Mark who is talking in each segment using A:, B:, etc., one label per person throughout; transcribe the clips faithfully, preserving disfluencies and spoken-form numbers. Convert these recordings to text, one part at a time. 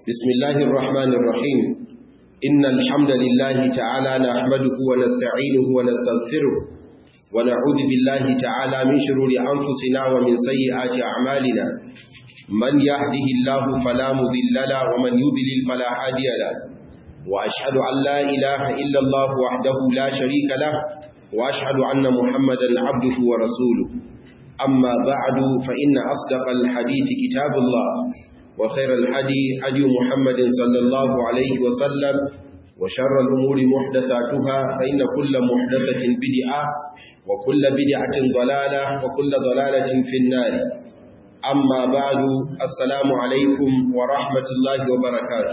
A: بسم الله الرحمن الرحيم إن الحمد لله تعالى نحمده ونستعينه ونستغفره ونعوذ بالله تعالى من شرور أنفسنا ومن سيئات أعمالنا من يهده الله فلا مضل له ومن يضلل فلا هادي له وأشهد أن لا إله إلا الله وحده لا شريك له وأشهد أن محمدا عبده ورسوله أما بعد فإن أصدق الحديث كتاب الله وخير الحدي حدي محمد صلى الله عليه وسلم وشر الأمور محدثاتها فإن كل محدثة بدعة وكل بدعة ضلالة وكل ضلالة في النار أما بعد السلام عليكم ورحمة الله وبركاته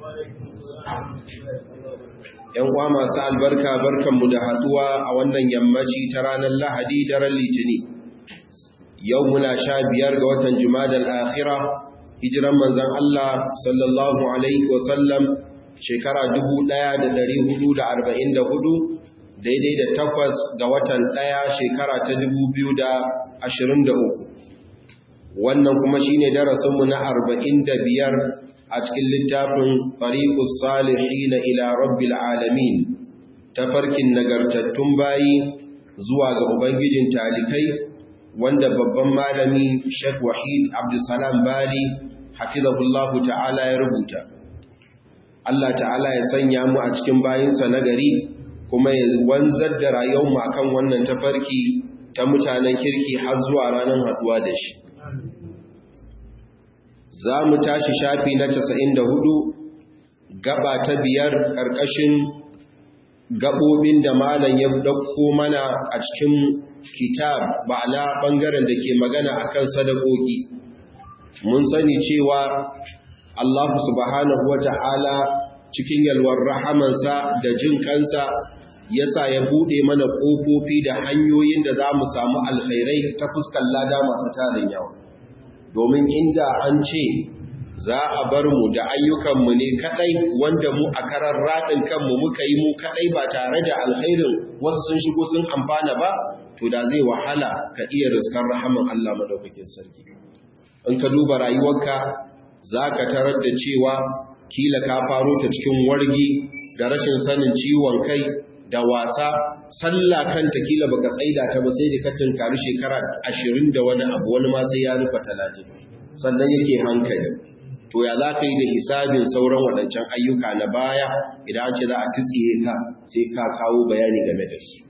A: ‘Yan uwa masu albarka barkanmu da haɗuwa a wannan yammaci ta ranar Lahadi daren Litini. Yau muna sha biyar ga watan Jumadal Akhira, hijiran manzon Allah sallallahu alaihi wasallam shekara dubu ɗaya da ɗari hudu da arba'in da hudu, daidai da takwas ga watan ɗaya shekara ta dubu biyu da ashirin da uku. Wannan kuma shine darasinmu na arba'in da biyar a cikin littafin Tariqus Salihin ila Rabbil Alamin, tafarkin nagartattun bayi zuwa ga Ubangijin talikai, wanda babban malami Sheikh Wahid Abdulsalam Bali hafizahullahu ta'ala ya rubuta. Allah ta'ala ya sanya mu a cikin bayinsa nagari kuma ya wanzar da rayuwarmu akan wannan tafarki ta mutanen kirki har zuwa ranar haduwa da shi. Za mu tashi shafi na casa'in da hudu, gaba ta biyar ƙarƙashin gaɓoɓin da malam ya ɗauko mana a cikin kitab ba na ɓangaren da ke magana a kan sadakoki. Mun sani cewa Allah subhanahu wa ta'ala cikin yalwar rahamansa da jin kansa ya sa ya buɗe mana ƙofofi da hanyoyin da za mu samu alkhairai ta fuskar lada masu tarin yawa. Domin inda an ce za a bar mu da ayyukanmu ne kadai wanda mu a karar raɗin kanmu muka yi mu kadai ba tare da alkhairin wasu sun shigo sun amfana ba, to da zai wahala ka iya riskar rahaman Allah madaukakin sarki. In ka duba rayuwarka za ka tarar da cewa kila ka faro ta cikin wargi da rashin sanin ciwon kai da wasa, sallah kanta kila baka tsaida ta ba sai da ka tunkari shekara ashirin da wani abu, wani ma sai ya rufa talatin sannan yake hankali. To ya za ka yi da hisabin sauran waɗancan ayyuka na baya idan an ce za a tsiye ka sai ka kawo bayani game da su.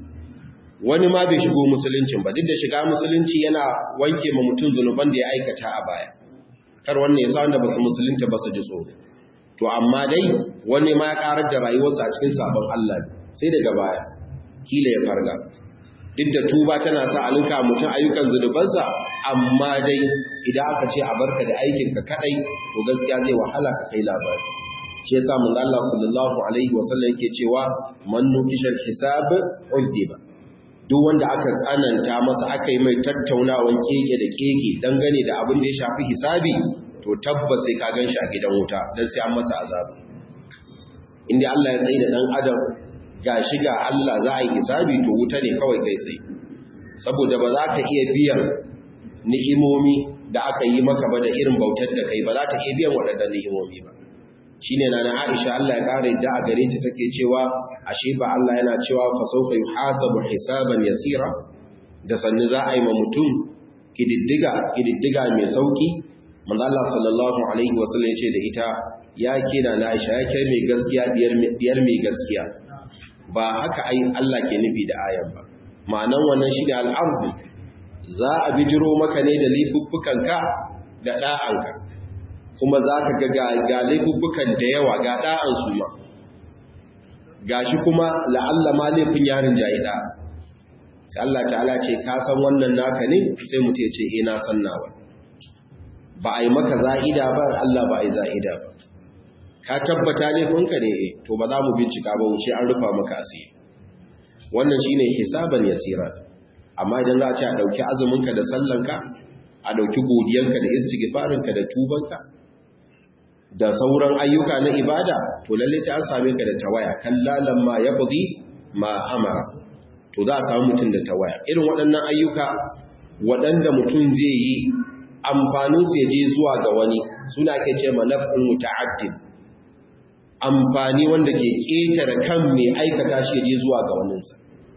A: Wani ma bai shigo musuluncin ba, duk da shiga musulunci yana wanke ma mutum zunuban da ya aikata a baya, kar wannan ya sa wanda ba su musulunta ba su ji tsoro. To amma dai wani ma ya karar da rayuwarsa a cikin sabon Allah sai daga baya kila ya farga. Duk da tuba tana sa a linka mutum ayyukan zunubansa, amma dai idan aka ce a barka da aikinka kadai to gaskiya zai wahala ka kai labari. Shi yasa manzo Allah sallallahu alaihi wasallam yake cewa man nuqishal hisab udiba. Duk wanda aka tsananta masa aka yi mai tattaunawan keke da keke dangane da abin da ya shafi hisabi, to tabbas sai ka ganshi a gidan wuta dan sai an masa azabi. Inda Allah ya tsaye da dan adam ga shiga Allah za a yi hisabi, to wuta ne kawai kai sai, saboda ba za ka iya biyan ni'imomi da aka yi maka ba da irin bautar da kai, ba za ta iya biyan waɗannan ni'imomi ba. Shine na na Aisha Allah ya kare da a gare ta take cewa ashe ba Allah yana cewa fa sawfa yuhasabu hisaban yasira, da sannu za a yi ma mutum kididdiga kididdiga mai sauki. Manzo Allah sallallahu alaihi wasallam ya ce da ita, ya kina na Aisha, ya kai mai gaskiya diyar mai gaskiya. Ba haka ai Allah ke nufi da ayan ba. Ma'anan wannan shi ne al'ardu, za a bijiro maka ne da laifuffukanka da ɗa'anka, kuma za ka ga ga laifuffukan da yawa ga ɗa'an su ma. Ga shi kuma la'alla ma laifin yarin jayi ɗa. Sai Allah ta'ala ce, ka san wannan naka ne? Sai mutu ya ce, e na san nawa. Ba a yi maka za'ida ba, Allah ba a yi za'ida ba. Ka tabbata laifinka ne, to ba za mu bincika ba, wuce an rufa maka asiri. Wannan shine hisaban yasira. Amma idan za a ce a dauki azuminka da sallanka, a dauki godiyanka da istighfarinka da tubanka da sauran ayyuka na ibada, to lalle sai an same ka da tawaya. Kallalan ma yaqdi ma amara. To za a samu mutum da tawaya. Irin waɗannan ayyuka waɗanda mutum zai yi amfaninsu ya je zuwa ga wani suna ke ce manaf'in muta'addin, amfani wanda ke ƙetare kan mai aikata shi ya je zuwa ga waninsa.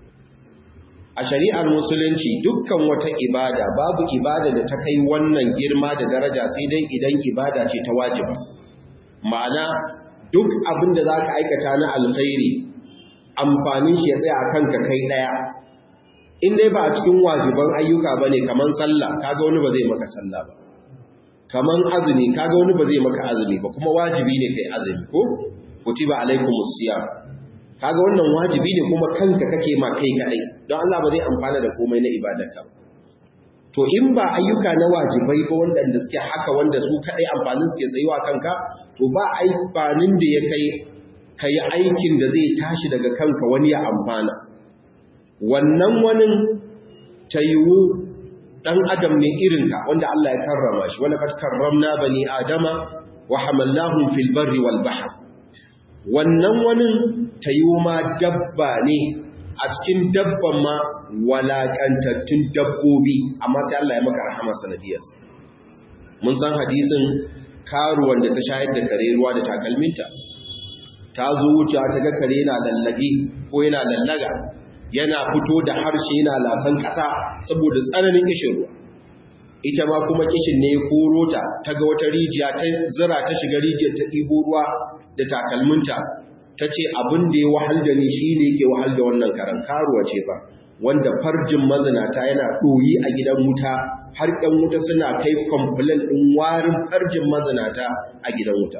A: A shari'ar musulunci dukkan wata ibada babu ibada da ta kai wannan girma da daraja sai dai idan ibada ce ta wajiba. Ma'ana duk abin da za ka aikata na alkhairi amfanin shi ya tsaya a kanka kai ɗaya. In dai ba a cikin wajiban ayyuka ba ne kamar sallah, kaga wani ba zai maka sallah ba. Kamar azumi, kaga wani ba zai maka azumi ba, kuma wajibi ne kai azumi ko? Kutiba alaikumus siyam. Kaga wannan wajibi ne kuma kanka kake ma kai kadai, don Allah ba zai amfana da komai na ibadarka. To in ba ayyuka na wajibai ba wanda suke haka wanda su kadai amfanin suke tsayuwa kanka, to ba amfanin da ya kai kai aikin da zai tashi daga kanka wani ya amfana. Wannan wani tayiwu dan adam ne irinka wanda Allah ya karrama shi, wala kad karramna bani adama wa hamalnahum fil barri wal bahr. Wannan wani tayiwu ma dabba ne, a cikin dabban ma walakantattun dabbobi, amma sai Allah ya maka rahama sanadiyarsa. Mun san hadisin karuwan da ta shayar da kare ruwa da takalminta, ta zo wuce ta ga kare yana lallage ko yana lallaga, yana fito da harshe yana lasan ƙasa saboda tsananin kishin ruwa. Ita ma kuma kishin ne ya koro ta, ta ga wata rijiya ta zira ta shiga rijiyar ta ɗibo ruwa da takalminta, ta ce abin da ya wahal da ni shi ne ke wahal da wannan karan. Karuwa ce fa, wanda farjin mazinata yana ɗoyi a gidan wuta, har ɗan wuta suna kai kwamfilin ɗin warin farjin mazinata a gidan wuta.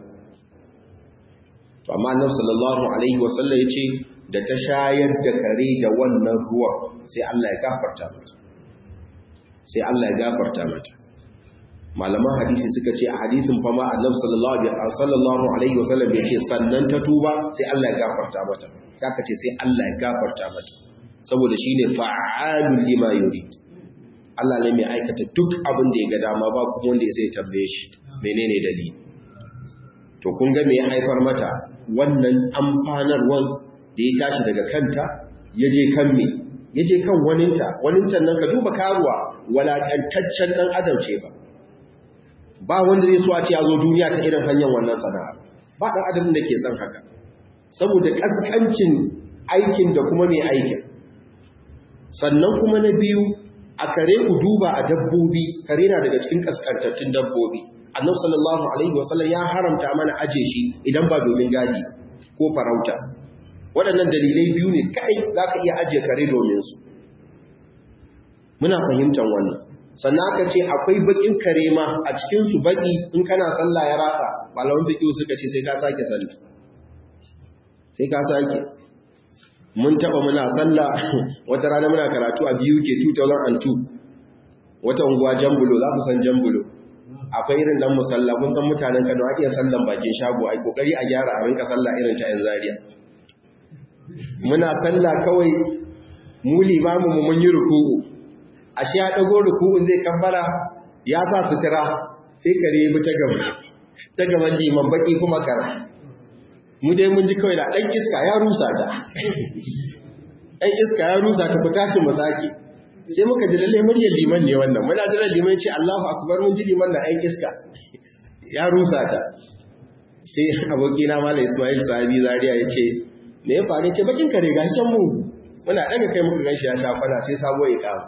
A: To amma Annabi sallallahu alaihi wasallam ya ce da ta shayar da kare da wannan ruwan sai Allah ya gafarta mata. Sai Allah ya gafarta mata. Malaman hadisi suka ce a hadisin fa ma Annabi sallallahu alaihi wasallam ya ce sannan ta tuba sai Allah ya gafarta mata. Sai aka ce sai Allah ya gafarta mata. Saboda shine fa'alul lima yurid. Allah ne mai aikata duk abin da ya ga dama, ba kuma wanda ya sai tambaye shi menene dalili. To kun ga me ya haifar mata wannan amfanarwan da ya tashi daga kanta ya je kan me ya je kan waninta. Wanintan nan ka duba karuwa walakantaccen dan adam ce ba. Ba wanda zai so a ce ya zo duniya ta irin hanyar wannan sana'a, ba ɗan adam da ke son haka saboda ƙasƙancin aikin da kuma mai aikin. Sannan kuma na biyu, a kare ku duba a dabbobi, kare na daga cikin ƙasƙantattun dabbobi. Annabi sallallahu alaihi wasallam ya haramta mana aje shi idan ba domin gadi ko farauta. Waɗannan dalilai biyu ne kai za ka iya aje kare domin su. Muna fahimtar wannan. Sannan aka ce akwai bakin kare ma a cikinsu baki in kana sallah ya rasa, malaman fiqh suka ce sai ka sake sallah. Sai ka sake. Mun taba muna sallah wata rana muna karatu a biyu ke two thousand two. Wata unguwa Jambulo, za ku san Jambulo. Akwai irin dan musalla, kun san mutanen Kano ake sallan bakin shago, ai kokari a gyara a rinka sallah irin ta 'yan Zaria. Muna sallah kawai mu limamu mu mun yi ruku'u. Ashe ya dago ruku'un zai kabbara, ya sa sutura sai kare ya bi ta gaba ta gaban liman baki kuma kara. Mu dai mun ji kawai da dan iska ya rusa ta dan iska ya rusa ta fita shi masaki. Sai muka ji lalle muryar liman ne wannan, muna jira liman ce Allahu akbar, mun ji liman na dan iska ya rusa ta. Sai abokina Malam Ismail Sahabi Zaria ya ce me ya faru? Ce bakin kare gashi can mu muna daga kai muka ganshi ya sha fada sai sabo ya kama.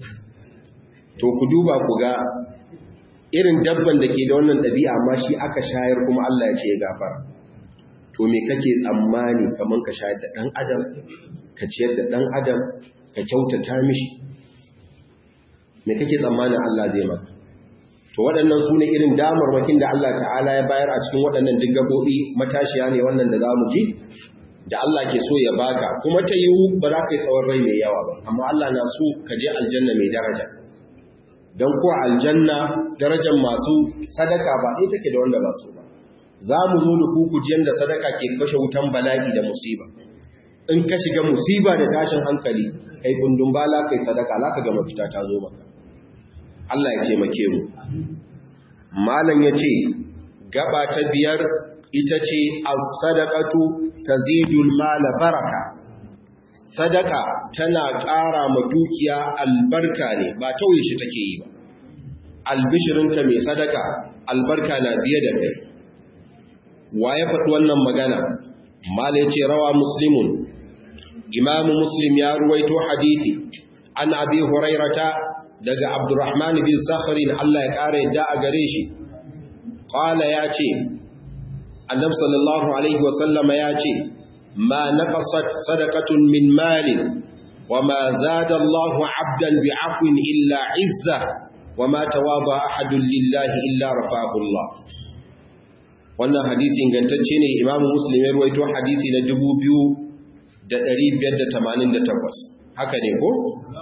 A: To ku duba ku ga irin dabban da ke da wannan ɗabi'a, amma shi aka shayar kuma Allah ya ce ya gafara. To me kake tsammani kaman ka shayar da ɗan adam, ka ciyar da ɗan adam, ka kyautata mishi? Me kake tsammanin Allah zai maka? To waɗannan su ne irin damarmakin da Allah ta'ala ya bayar a cikin waɗannan duk gaɓoɓi. Matashiya ne wannan da za mu ji da Allah ke so ya baka, kuma ta yiwu ba za ka yi tsawon rai mai yawa ba, amma Allah na so ka je aljanna mai daraja. Don kuwa aljanna darajar masu sadaka ba ɗaya take da wanda ba su ba. Za mu zo da kukujiyan da sadaka ke kashe wutan bala'i da musiba. In ka shiga musiba da tashin hankali, kai kundin bala kai sadaka, za ka ga mafita ta zo maka. Allah ya taimake mu. Malam ya ce, gaba ta biyar ita ce as-sadaqatu tazidul mala baraka. Sadaka tana ƙara ma dukiya albarka ne, ba tauye shi take yi ba. albishirinka mai sadaka albarka na biye da kai. Wa ya faɗi wannan magana? Mala ya ce rawa muslimun, imamu muslim ya ruwaito hadithi an abi hurairata daga abdurrahman bin sakharin Allah ya ƙara yadda a gare shi. Ƙala ya ce, annab sallallahu alaihi wasallama ya ce, ma naqasat sadaqatun min malin wa ma zada Allahu abdan bi afwin illa izza wa ma tawaba ahadun lillahi illa rafa'ahu Allah. Wannan hadisi ingantacce ne, imamu muslim ya ruwaito hadisi na dubu biyu da ɗari biyar da tamanin da takwas. Haka ne ko?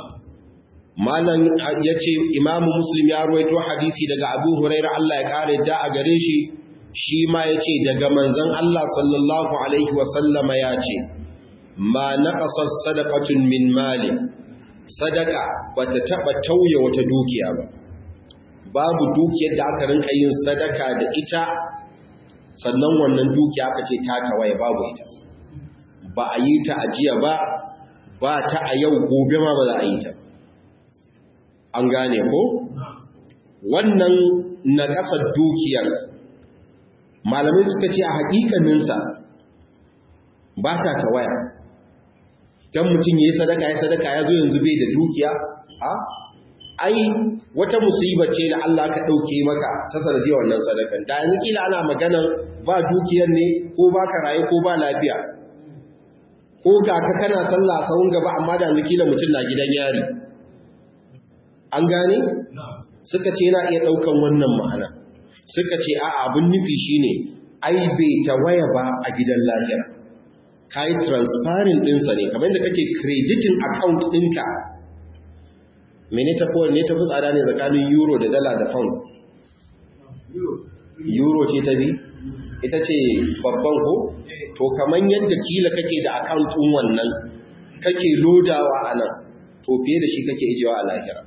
A: Malam ya ce imamu muslim ya ruwaito hadisi daga abu huraira Allah ya kare da a gare shi, shi ma ya ce daga manzon Allah sallallahu alaihi wasallama ya ce ma naqasas sadaqatun min mali, sadaka bata taba tauye wata dukiya ba. Babu dukiyar da aka rinka yin sadaka da ita sannan wannan dukiya aka ce ta tawaye, babu ita. Ba a yi ta ajiya ba, ba ta a yau, gobe ma ba za a yi ta. An gane ko? Wannan na ƙasar dukiyar malamai suka ce a haƙiƙaninsa ba ta tawaya. Dan mutum ya yi sadaka ya sadaka ya zo yanzu bai da dukiya, a ai wata musibar ce da Allah ka ɗauke maka ta sanadiyar wannan sadakan. Da yanzu kila ana maganan ba dukiyar ne ko ba ka raye ko ba lafiya, ko ga ka kana sallah a sahun gaba amma da yanzu kila mutum na gidan yari. An gane? Suka ce yana iya ɗaukan wannan ma'ana. Suka ce a abin nufi shine ai bai tawaya ba a gidan lahira. Ka yi transparent ɗinsa ne, kamar yadda kake crediting account ɗinka. Mene ta kowane ne ta fi tsada ne tsakanin euro da dala da pound? Euro ce ta bi? Ita ce babban ko? To kamar yadda kila kake da account ɗin wannan, kake lodawa a nan, to fiye da shi kake ijewa a lahira.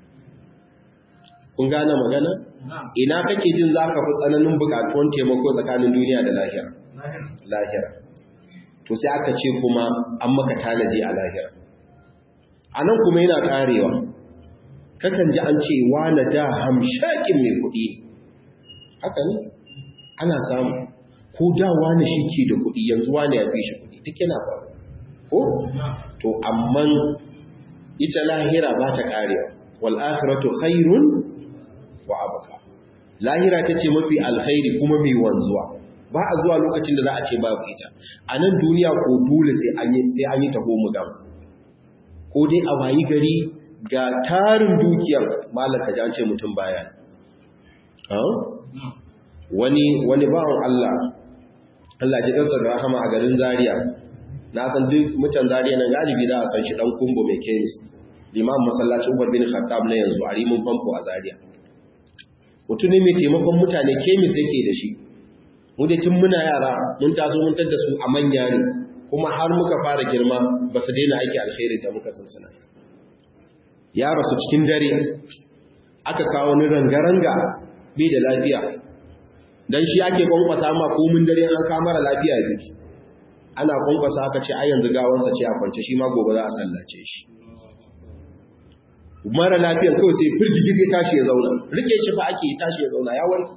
A: Kun gane magana? Ina kake jin za ka fi tsananin bukatuwan taimako tsakanin duniya da lahira? Lahira. To sai aka ce kuma an maka tanaji a lahira. A nan kuma yana karewa. Kakan ji an ce wane da hamshakin mai kuɗi. Haka ne? Ana samu. Ko da wane shi ke da kuɗi, yanzu wane ya fi shi kuɗi. Duk yana faru. Ko? To amma ita lahira ba ta karewa. Wal akhiratu khairun wa abqa. Lahira tace mafi alkhairi kuma mai wanzuwa. Ba a zuwa lokacin da za a ce babu ita. A nan duniya ko dole sai an yi sai an yi taho mu gam. Ko dai a wayi gari ga tarin dukiyar malaka ji an ce mutum baya. Wani wani bawon Allah Allah ji kansa da rahama a garin Zaria. Na san duk mutan Zaria nan galibi za a san shi dan kumbo mai chemist. Liman masallacin Umar bin Khattab na yanzu a rimin famfo a Zaria. Mutum ne mai taimakon mutane kemis yake da shi. Mu da tun muna yara mun taso mun tada su a manya ne, kuma har muka fara girma ba su daina aiki alkhairi da muka san suna. Ya rasu cikin dare aka kawo ni rangaranga bai da lafiya. Dan shi ake kwankwasa ma komin dare an kawo mara lafiya biki. Ana kwankwasa aka ce ai yanzu gawansa ce a kwance, shi ma gobe za a sallace shi. Mara lafiyan kawai sai firgigige tashi ya zauna, rike shi fa ake tashi ya zauna ya warke.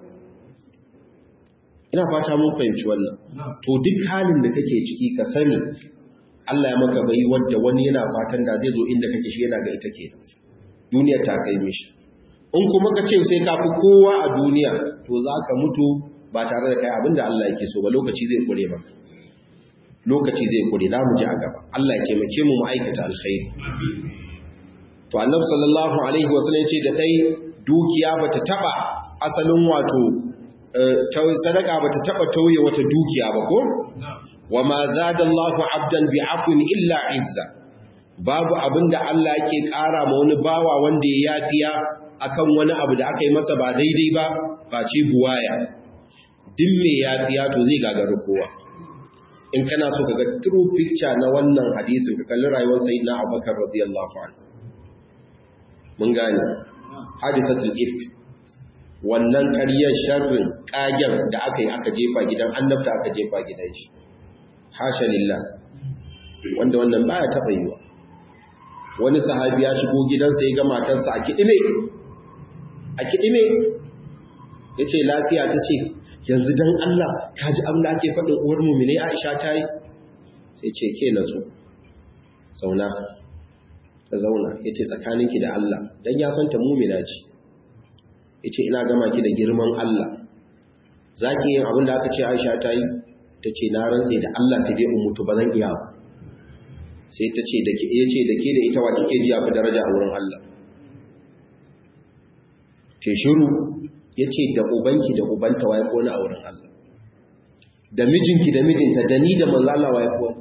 A: Ina fata mun fahimci wannan. To duk halin da kake ciki ka sani Allah ya maka bai wanda wani yana fatan da zai zo inda kake shi yana ga ita ke. Duniyar ta kai mishi. In kuma ka ce sai ka fi kowa a duniya, to za ka mutu ba tare da kai abinda Allah yake so ba, lokaci zai kure maka. Lokaci zai kure, za mu ji a gaba. Allah ya taimake mu mu aikata alkhairi. To Annabi sallallahu alaihi wasallam ce da dai dukiya bata taba asalin wato sadaka bata taba tauye wata dukiya ba ko? Wama zadallahu abdan bi'afwin illa izza. Babu abinda Allah yake ƙara ma wani bawa wanda ya yafiya akan wani abu da aka yi masa ba daidai ba, face buwaya. Din me yafiya to zai gagaru kowa. In kana so kaga true picture na wannan hadisin, ka kalli rayuwar sayyidina Abubakar radiyallahu anhu. Mun gane hadithatul ifk, wannan ƙaryar sharrin ƙagen da aka yi aka jefa gidan annabta, aka jefa gidan shi, hasha lillah, wanda wannan baya taɓa yiwa. Wani sahabi ya shigo gidansa ya ga matarsa a kiɗime a kidime yace lafiya tace yanzu dan Allah kaji abin da ake faɗin uwar mu'mine Aisha ta yi sai ce ke nazo zauna ta zauna yace tsakaninki da Allah dan ya san ta mu'mina ce yace ina gama ki da girman Allah zaki yin abin da aka ce Aisha ta yi tace na rantsa da Allah sai dai in mutu ba zan iya ba sai tace da ke yace da ke da ita wa kike ji afi daraja a wurin Allah ce shiru yace da ubanki da ubanta waye ko na a wurin Allah da mijinki da mijinta da ni da manzo Allah waye ko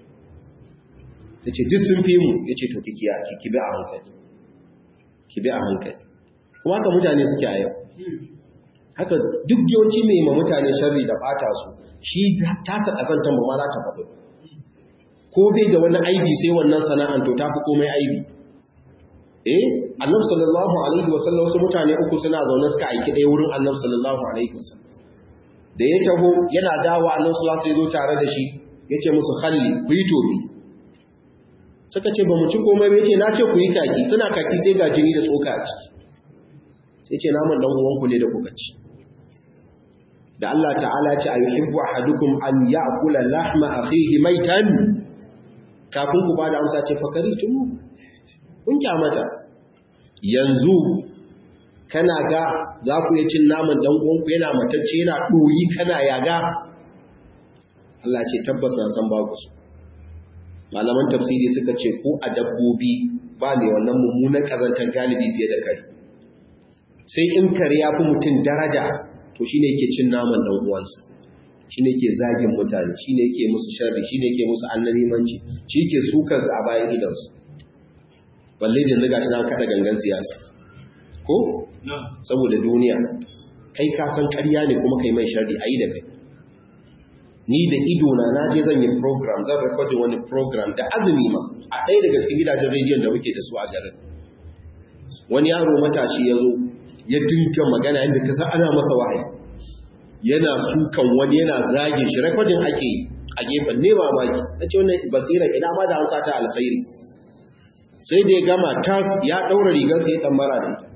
A: tace duk sun fi mu yace to kiki ya kiki bi a hankali ki bi a hankali kuma haka mutane suke a yau haka duk yawanci mai ma mutane sharri da bata su shi ta sa kazantan ba ma za ta faɗo ko bai da wani aibi sai wannan sana'an to tafi komai aibi eh annabi sallallahu alaihi wasallam wasu mutane uku suna zaune suka aiki ɗaya wurin annabi sallallahu alaihi wasallam da ya taho yana dawo annabi sallallahu alaihi wasallam tare da shi yace musu khalli ku yi tobi suka ce ba mu ci komai ba yace na ce ku yi kaki suna kaki sai ga jini da tsoka a ciki sai ce naman dan uwanku ne da kuka ci da Allah ta'ala ce ayyuhibbu ahadukum an ya'kula lahma akhihi maitan kafin ku bada amsa ce fakaritu kun kyamata yanzu kana ga za ku yi cin naman dan uwanku yana matacce yana doyi kana yaga Allah ce tabbas na san babu su malaman tafsiri suka ce ko a dabbobi ba mai wannan mummunan kazantar galibi fiye da kare sai in kare ya fi mutum daraja to shi ne yake cin naman ɗan uwansa shi ne yake zagin mutane shi ne yake musu sharri shi ne yake musu annalimanci shi ke sukar a bayan gidansu balle da yanzu gashi na kada gangan siyasa ko saboda duniya kai ka san ƙarya ne kuma kai mai sharri ayi da kai ni da ido na naje zan yi program zan recording wani program da azumi ma a ɗaya daga cikin gidajen rediyon da muke da su a garin wani yaro matashi ya zo ya dinka magana yadda ta san ana masa wahayi yana sukan wani yana zage shi recording ake a gefen ne mamaki na ce wannan basira ina ma da an sata alkhairi sai da ya gama tas ya ɗaura rigarsa ya ɗambara da ita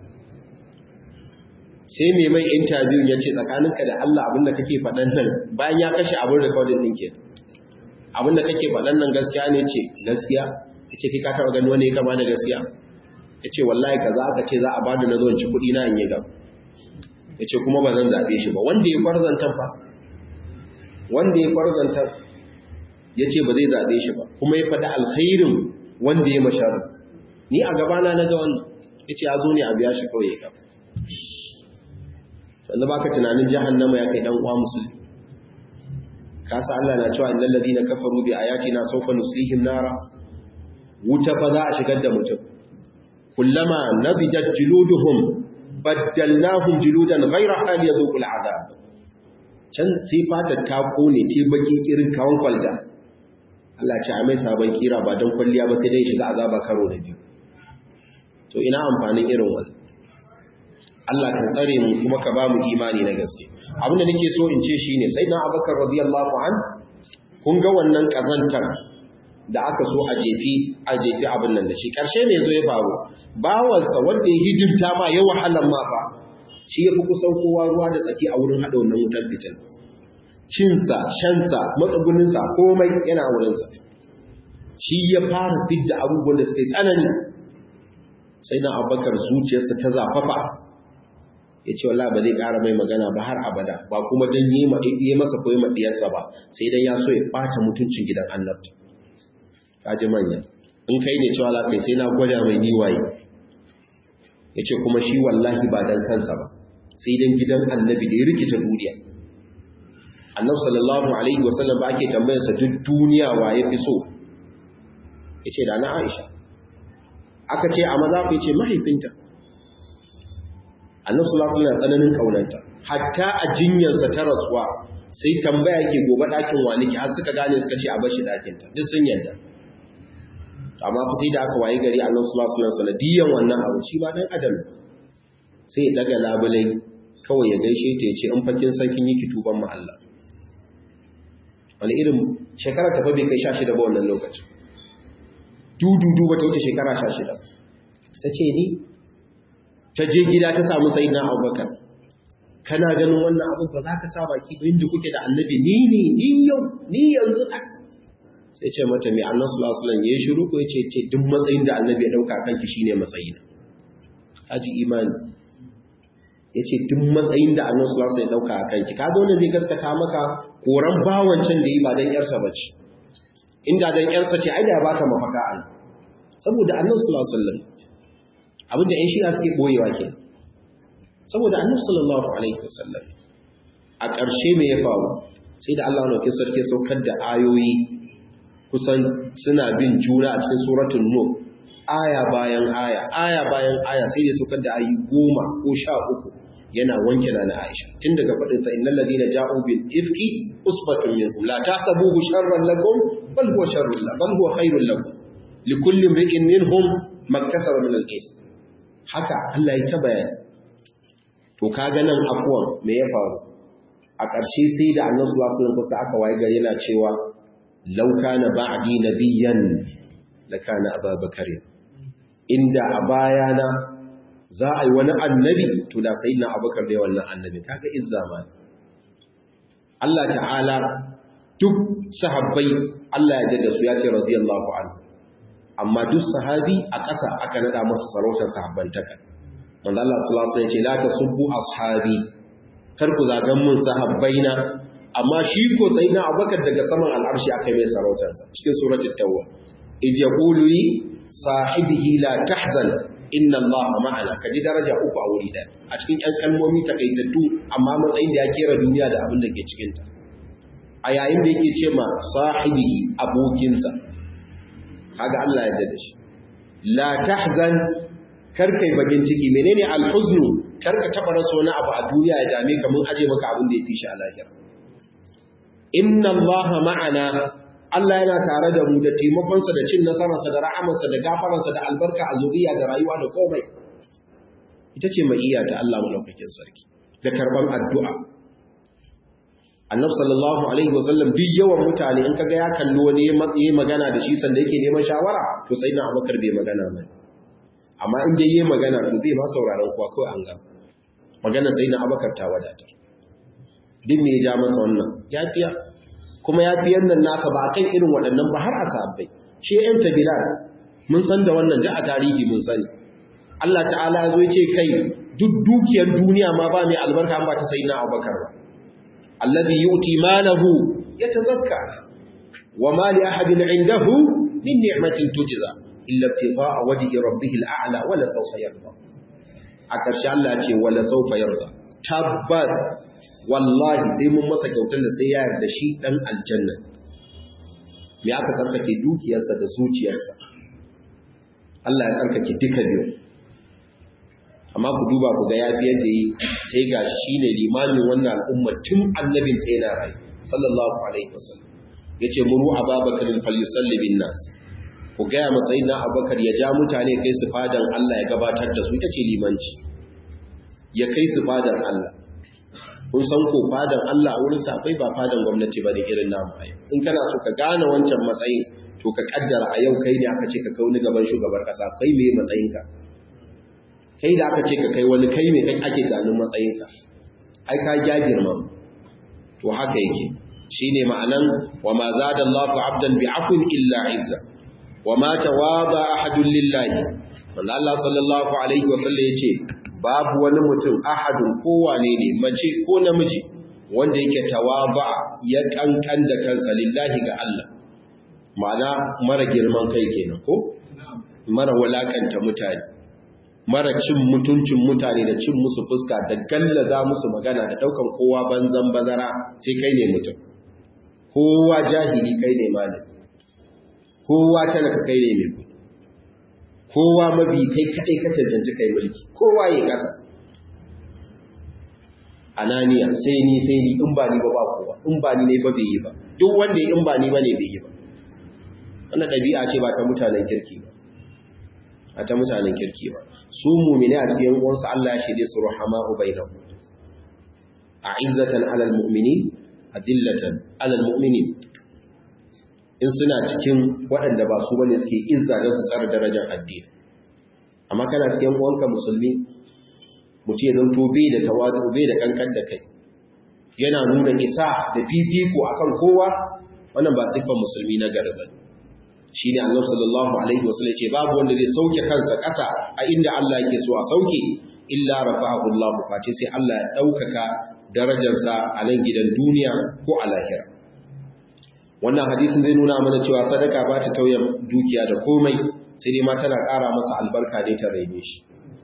A: sai mai mai interview ya ce tsakaninka da Allah abinda kake faɗan nan bayan ya kashe abin recording ɗin ke abinda kake faɗan nan gaskiya ne ce gaskiya ya ce kai ka taɓa gani wani ya kama da gaskiya ya ce wallahi ka za ka ce za a bada na zuwan ci kuɗi na in yi gaba ya ce kuma ba zan zaɓe shi ba wanda ya kwarzantar fa wanda ya kwarzantar ya ce ba zai zaɓe shi ba kuma ya faɗi alkhairin wanda ya masharar ni a gabana na ga wannan ya ce ya zo ne a biya shi kawai ya gaba wanda ba ka tunanin jahannama ya kai ɗan uwa musulmi ka sa Allah na cewa innal ladina kafaru bi ayatina sawfa nuslihim nara wuta fa za a shigar da mutum kullama nadijat juluduhum baddalnahum juludan ghayraha liyadhuqul azab can sai fatar ta kone te baki irin kawon kwalda Allah ya ce a mai sabon kira ba dan kwalliya ba sai dai shiga azaba karo da biyu to ina amfanin irin wannan Allah kan tsare mu kuma ka ba mu imani na gaske abin da nake so in ce shine sayyidina Abubakar radiyallahu an kun ga wannan kazantar da aka so a jefi a jefi abin nan da shi ƙarshe ne zo ya faru bawansa wanda ya hidimta ma ya wahalar ma fa shi ya fi kusan kowa ruwa da tsaki a wurin haɗa wannan wutar fitin cinsa shansa matsuguninsa komai yana wurinsa shi ya fara fidda abubuwan da suka yi tsanani sai na Abubakar zuciyarsa ta zafafa ya ce wallah ba zai ƙara mai magana ba har abada ba kuma don yi masa koyi maɗiyarsa ba sai dan ya so ya ɓata mutuncin gidan annabta kaji manya in kai ne cewa la kai sai na gwada mai niwaye yace kuma shi wallahi ba dan kansa ba sai dan gidan annabi da ya rikita duniya annabi sallallahu alaihi wasallam ba ake tambayar sa duk duniya wa yafi so yace da na Aisha aka ce a maza ku yace mahaifinta annabi sallallahu alaihi wasallam tsananin kaunanta hatta a jinyar sa ta rasuwa sai tambaya yake gobe dakin waliki har suka gane suka ce a bar shi dakin ta duk sun yarda amma fa sai da aka waye gari Allah sallallahu alaihi wasallam sanadiyan wannan abu shi ba dan adam sai ya daga labulai kawai ya gaishe ta yace in fakin sarkin yiki tuban mu Allah wani irin shekara ta fa bai kai sha shida ba wannan lokacin dududu ba ta wuce shekara sha shida tace ni ta je gida ta samu sayyidina Abubakar kana ganin wannan abu ba za ka sa baki ba inda kuke da annabi ni ne ni yau ni yanzu sai ce mata mai annabi sallallahu alaihi wasallam ya shiru ko yace ce duk matsayin da annabi ya dauka kanki shine matsayina haji imani yace duk matsayin da annabi sallallahu alaihi wasallam ya dauka kanki kaga wannan zai gaskata maka koran bawancan da yi ba dan yarsa bace inda dan yarsa ce ai da ya bata mafaka an saboda annabi sallallahu alaihi wasallam abinda ƴan shi'a suke boyewa kenan saboda annabi sallallahu alaihi wasallam a ƙarshe me ya faru sai da Allah ya sarki saukar da ayoyi kusan suna bin juna a cikin suratul nur aya bayan aya aya bayan aya sai da saukar da ayi goma ko sha uku yana wanke na Aisha tun daga fadin ta innal ladina ja'u bil ifki usbatun minkum la tahsabuhu sharran lakum bal huwa sharrun lakum bal huwa khairul lakum likulli imrin minhum maktasaba min al-ithm haka Allah ya ta bayani to kaga nan afwan me ya faru a ƙarshe sai da Annabi sallallahu alaihi wasallam aka waye gari yana cewa law kana ba'di nabiyyan la kana Abubakar inda a bayana za a yi wani annabi to da sayyidina Abubakar da wannan annabi kaga izzama Allah ta'ala duk sahabbai Allah ya dada su ya ce radiyallahu anhu amma duk sahabi a ƙasa aka nada masa sarautar sahabbantaka manzo Allah sallallahu alaihi wasallam ya ce la tasubbu ashabi kar ku zagan mun sahabbaina amma shi ko sayyidina Abubakar daga saman al'arshi aka mai sarautar sa cikin suratul tawba id yaqulu li sahibihi la tahzan inna Allaha ma'ana kaji daraja uku a wuri da a cikin ƴan kalmomi takaitattu amma matsayin da ya kera duniya da abin da ke cikin ta a yayin da yake ce ma sahibihi abokinsa kaga Allah ya dade shi la tahzan karkai bagin ciki menene alhuznu karka taba rasa wani abu a duniya ya dame ka mun aje maka abin da ya fi shi a lahira inna Allaha ma'ana Allah yana tare da mu da taimakonsa da cin nasararsa da rahamarsa da gafararsa da albarka a zuriya da rayuwa da komai ita ce mai iya ta Allah malaukakin sarki da karban addu'a annabi sallallahu alaihi wasallam duk yawan mutane in kaga ya kalli wani ya magana da shi sanda yake neman shawara to sai na Abubakar bai magana mai amma in dai yayi magana to bai ma sauraron kuwa kawai an ga magana sai na Abubakar ta wadatar din me ya ja masa wannan yafiya kuma yafiyan nan nasa ba kan irin waɗannan ba har asabai shi ɗan tabilal mun san da wannan da a tarihi mun sani Allah ta'ala ya zo ya ce kai duk dukiyar duniya ma ba mai albarka an ba ta sayyidina Abubakar ba alladhi yuti malahu yatazakka wa ma li ahadin indahu min ni'matin tujza illa ibtigha'a wajhi rabbih al'a'la wa la sawfa yarda a ƙarshe Allah ce wa la sawfa yarda tabbas wallahi sai mun masa kyautar da sai ya yarda shi dan aljanna me aka tsarkake dukiyarsa da zuciyarsa Allah ya tsarkake duka biyu amma ku duba ku ga yafi yadda yi sai gashi shine limamin wannan al'umma tun annabin ta yana rayu sallallahu alaihi wasallam yace muru ababakar falyusalli bin nas ku ga ya sayyidina abubakar ya ja mutane kai su fadan Allah ya gabatar da su ita ce limanci ya kai su fadan Allah kun san ko fadan Allah wurin sa akwai ba fadan gwamnati bane irin namu ai in kana so ka gane wancan matsayin to ka kaddara a yau kai ne aka ce ka kauni gaban shugaban kasa kai me matsayinka kai da aka ce ka kai wani kai ne kai ake ganin matsayinka ai ka ja girma to haka yake shine ma'anan wa ma zada Allahu 'abdan bi'afwin illa 'izza wa ma tawaba ahadun lillahi wanda Allah sallallahu alaihi wa sallam yace babu wani mutum ahadun kowane ne mace ko namiji wanda yake tawaba ya kankan da kansa lillahi ga Allah ma'ana mara girman kai kenan ko mara walakanta mutane mara cin mutuncin mutane da cin musu fuska da gallaza musu magana da daukan kowa banzan bazara sai kai ne mutum kowa jahili kai ne malami kowa talaka kai ne mai kudi kowa mabi kai kadai ka cancanci kai mulki kowa ya kasa ananiya sai ni sai ni in ba ni ba ba kowa in ba ni ne ba bai yi ba duk wanda ya in ba ni ba ne bai yi ba wannan dabi'a ce ba ta mutanen kirki ba a ta mutanen kirki ba su mu'mini a cikin uwansu Allah ya shede su rahama'u bainahum a'izzatan 'alal mu'minin adillatan 'alal mu'minin in suna cikin waɗanda ba su bane suke izza don su tsara darajar addini amma kana cikin uwanka musulmi mutum ya zanto bai da tawadu bai da kankan da kai yana nuna isa da fifiko akan kowa, wannan ba siffar musulmi na gari ba. Shine Allah sallallahu alaihi wasallam ce babu wanda zai sauke kansa ƙasa a inda Allah yake so a sauke illa rafa'ahu Allah, face sai Allah ya daukaka darajarsa a nan gidan duniya ko a lahira. Wannan hadisin zai nuna mana cewa sadaka ba ta tauye dukiya da komai, sai dai ma tana ƙara masa albarka ne ta raine shi.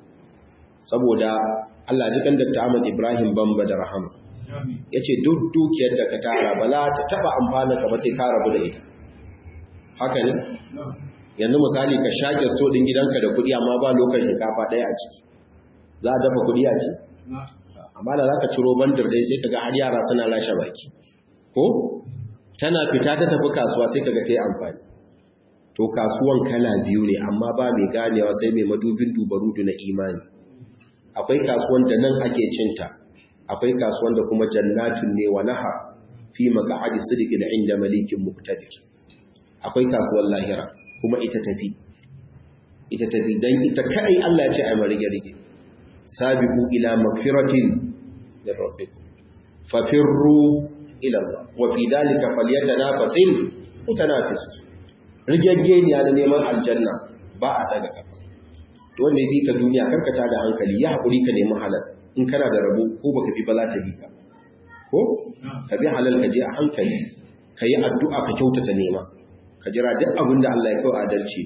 A: Saboda Allah dukan Dakta Ahmad Ibrahim Bamba da rahama yace duk dukiyar da ka tara ba za ta taba amfana ka ba sai ka rabu da ita. Haka ne? Yanzu misali ka shake sto din gidanka da kuɗi amma ba lokacin shinkafa ɗaya a ciki. Za a dafa kuɗi a ci? Amma da za ka ciro bandir dai sai ka ga har yara suna lashe baki. Ko? Tana fita ta tafi kasuwa sai ka ga ta yi amfani. To kasuwan kala biyu ne amma ba mai ganewa sai mai madubin dubarudu na imani. Akwai kasuwan da nan ake cinta, akwai kasuwan da kuma jannatun ne wa naha fi maq'adi sidqin inda malikin muqtadir. Akwai kasuwar lahira kuma ita tafi ita tafi dan ita kai Allah ya ce ai marige rige sabiqu ila magfiratin min rabbikum fafirru ila Allah wa fi dalika falyatanafasil mutanafis. Rigegge ne na neman aljanna ba a daga kafa. To wanda ya bi ka duniya karkata da hankali ya hakuri ka nemi halal, in kana da rabo ko baka bi ba za ta bi ka, ko ka bi halal ka je a hankali ka yi addu'a ka kyautata nema, ka jira duk abin da Allah ya kawo adalci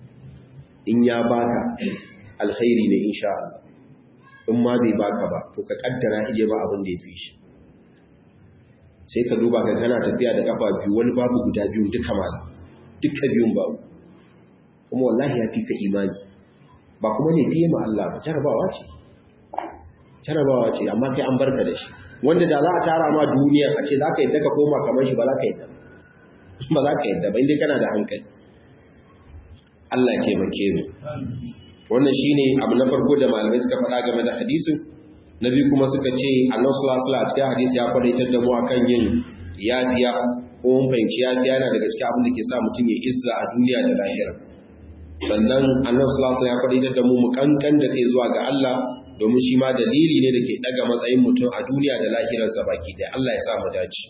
A: in ya baka alkhairi ne insha Allah, in ma bai baka ba to ka kaddara ije ba abin da ya fi shi. Sai ka duba ka kana tafiya da kafa biyu, wani babu guda biyu duka mala duka biyun babu, kuma wallahi ya fi ka imani, ba kuma ne fiye ma Allah ba, jarabawa ce jarabawa ce amma kai an barka da shi. Wanda da za a tara ma duniya a ce za ka yadda ka koma kamar shi ba za ka yadda ba za ka yadda ba inda kana da hankali. Allah ya taimake mu. Wannan shine abu na farko da malamai suka faɗa game da hadisin. Na biyu kuma suka ce Allah sallallahu alaihi wasallam a cikin hadisi ya faɗaitar da mu akan yin yafiya, ko mun fahimci yafiya yana daga cikin abin da ke sa mutum ya izza a duniya da lahira. Sannan Allah sallallahu alaihi wasallam ya faɗaitar da mu mu kankan da kai zuwa ga Allah, domin shi ma dalili ne da ke daga matsayin mutum a duniya da lahirarsa baki da Allah ya sa mu dace.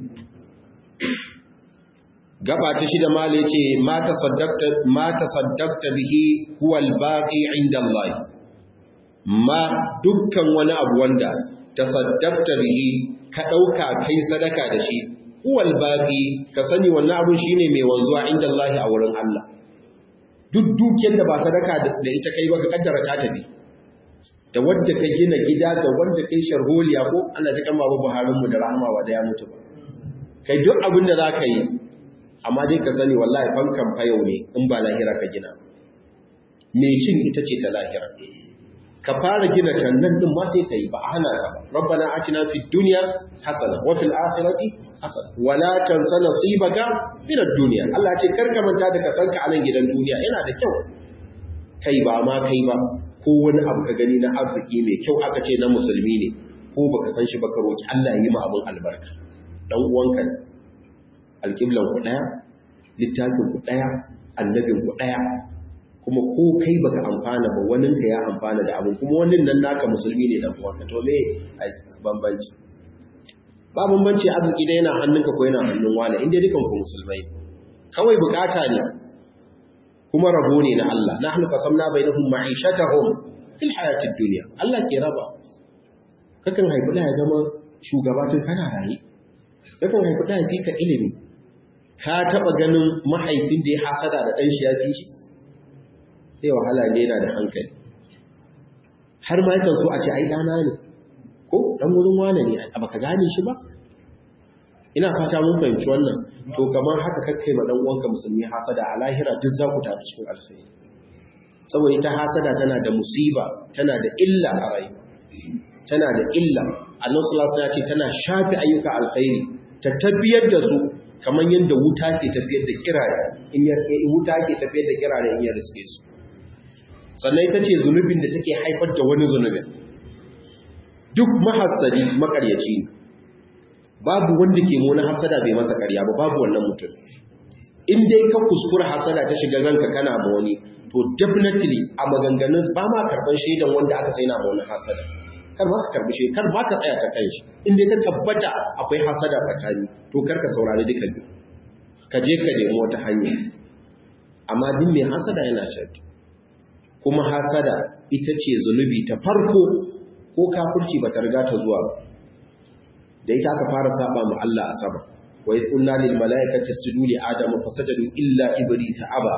A: Gaba ta shida mala yace ma tasaddaqta ma tasaddaqta bihi huwa al-baqi 'inda Allah. Ma dukkan wani abu wanda tasaddaqta bihi ka dauka kai sadaka da shi, huwa al-baqi ka sani wannan abun shine mai wanzuwa inda Allah a wurin Allah. Duk dukiyar da ba sadaka da ita kai ba ka kaddara ta tafi. Da wanda ka gina gida da wanda kai sharholiya ko Allah ta kama babu harin mu da rahama wa da ya mutu ba. Kai duk abin da zaka yi amma dai ka sani wallahi fankan fayau ne in ba lahira ka gina. Me cin ita ce ta lahira. Ka fara gina can nan din ma sai kai ba a hana ka ba. Rabbana atina fid dunya hasana wa fil akhirati hasana wa la tansa nasibaka min ad-dunya. Allah ya ce karka manta da ka sanka a nan gidan duniya yana da kyau. Kai ba ma kai ba ko wani abu ka gani na arziki mai kyau aka ce na musulmi ne ko baka san shi ba ka roki Allah ya yi ma abun albarka. Dan uwanka ne. Alƙiblan ku ɗaya, littafin ku ɗaya, annabin ku ɗaya, kuma ko kai baka amfana ba waninka ya amfana da abin, kuma wannan nan naka musulmi ne dan uwanka, to me a bambanci? Ba bambanci arziki da yana hannunka ko yana hannun wani, inda dukan ku musulmai. Kawai bukata ne, kuma rabo ne na Allah. Nahnu qasamna bainahum ma'ishatahum fil hayatid dunya. Allah ke raba. Kakan haifi da ya zama shugaba tun kana raye. Kakan haifi da ya fi ka ilimi. Ka taɓa ganin mahaifin da ya hasada da ɗan shi ya fi shi? Sai wahala ne yana da hankali. Har ma yakan so a ce ai ɗana ne, ko ɗan wurin wane ne, a baka gane shi ba? Ina fata mun fahimci wannan. To kamar haka kakkai ma ɗan uwanka musulmi hasada a lahira duk za ku tafi cikin alkhairi. Saboda ita hasada tana da musiba, tana da illa a rayuwa. Tana da illa. Allah sallallahu alaihi wasallam ya ce tana shafi ayyuka alkhairi, ta tafiyar da su kamar yadda wuta ke tafiyar da kirare in ya wuta ke tafiyar da kirare in ya riske su. Sannan ita ce zunubin da take haifar da wani zunubin. Duk mahassadi makaryaci ne. Babu wanda ke mona hasada bai masa ƙarya ba, babu wannan mutum. in dai ka kuskura hasada ta shiga ranka kana ma wani to definitely a maganganun ba ma karban shaidan wanda aka sai na ma wani hasada kar ba ka karbi shi kar ba ka tsaya ta kan shi in dai ta tabbata akwai hasada tsakani to kar ka saurari duka biyu ka je ka nemi wata hanya amma din mai hasada yana shirki kuma hasada ita ce zunubi ta farko ko kafirci ba ta riga ta zuwa ba da ita aka fara saba mu Allah a sama wa idh qulna lil malaikati isjudu li adama fasajadu illa iblisa aba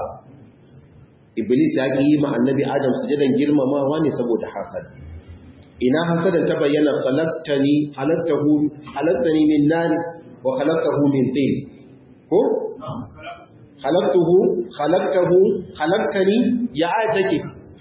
A: iblis ya yi ma annabi adam sujudan girmamawa ne saboda hasada ina hasadan ta bayyana khalaqtani khalaqtahu khalaqtani min nar wa khalaqtahu min tin ko khalaqtuhu khalaqtahu khalaqtani ya atake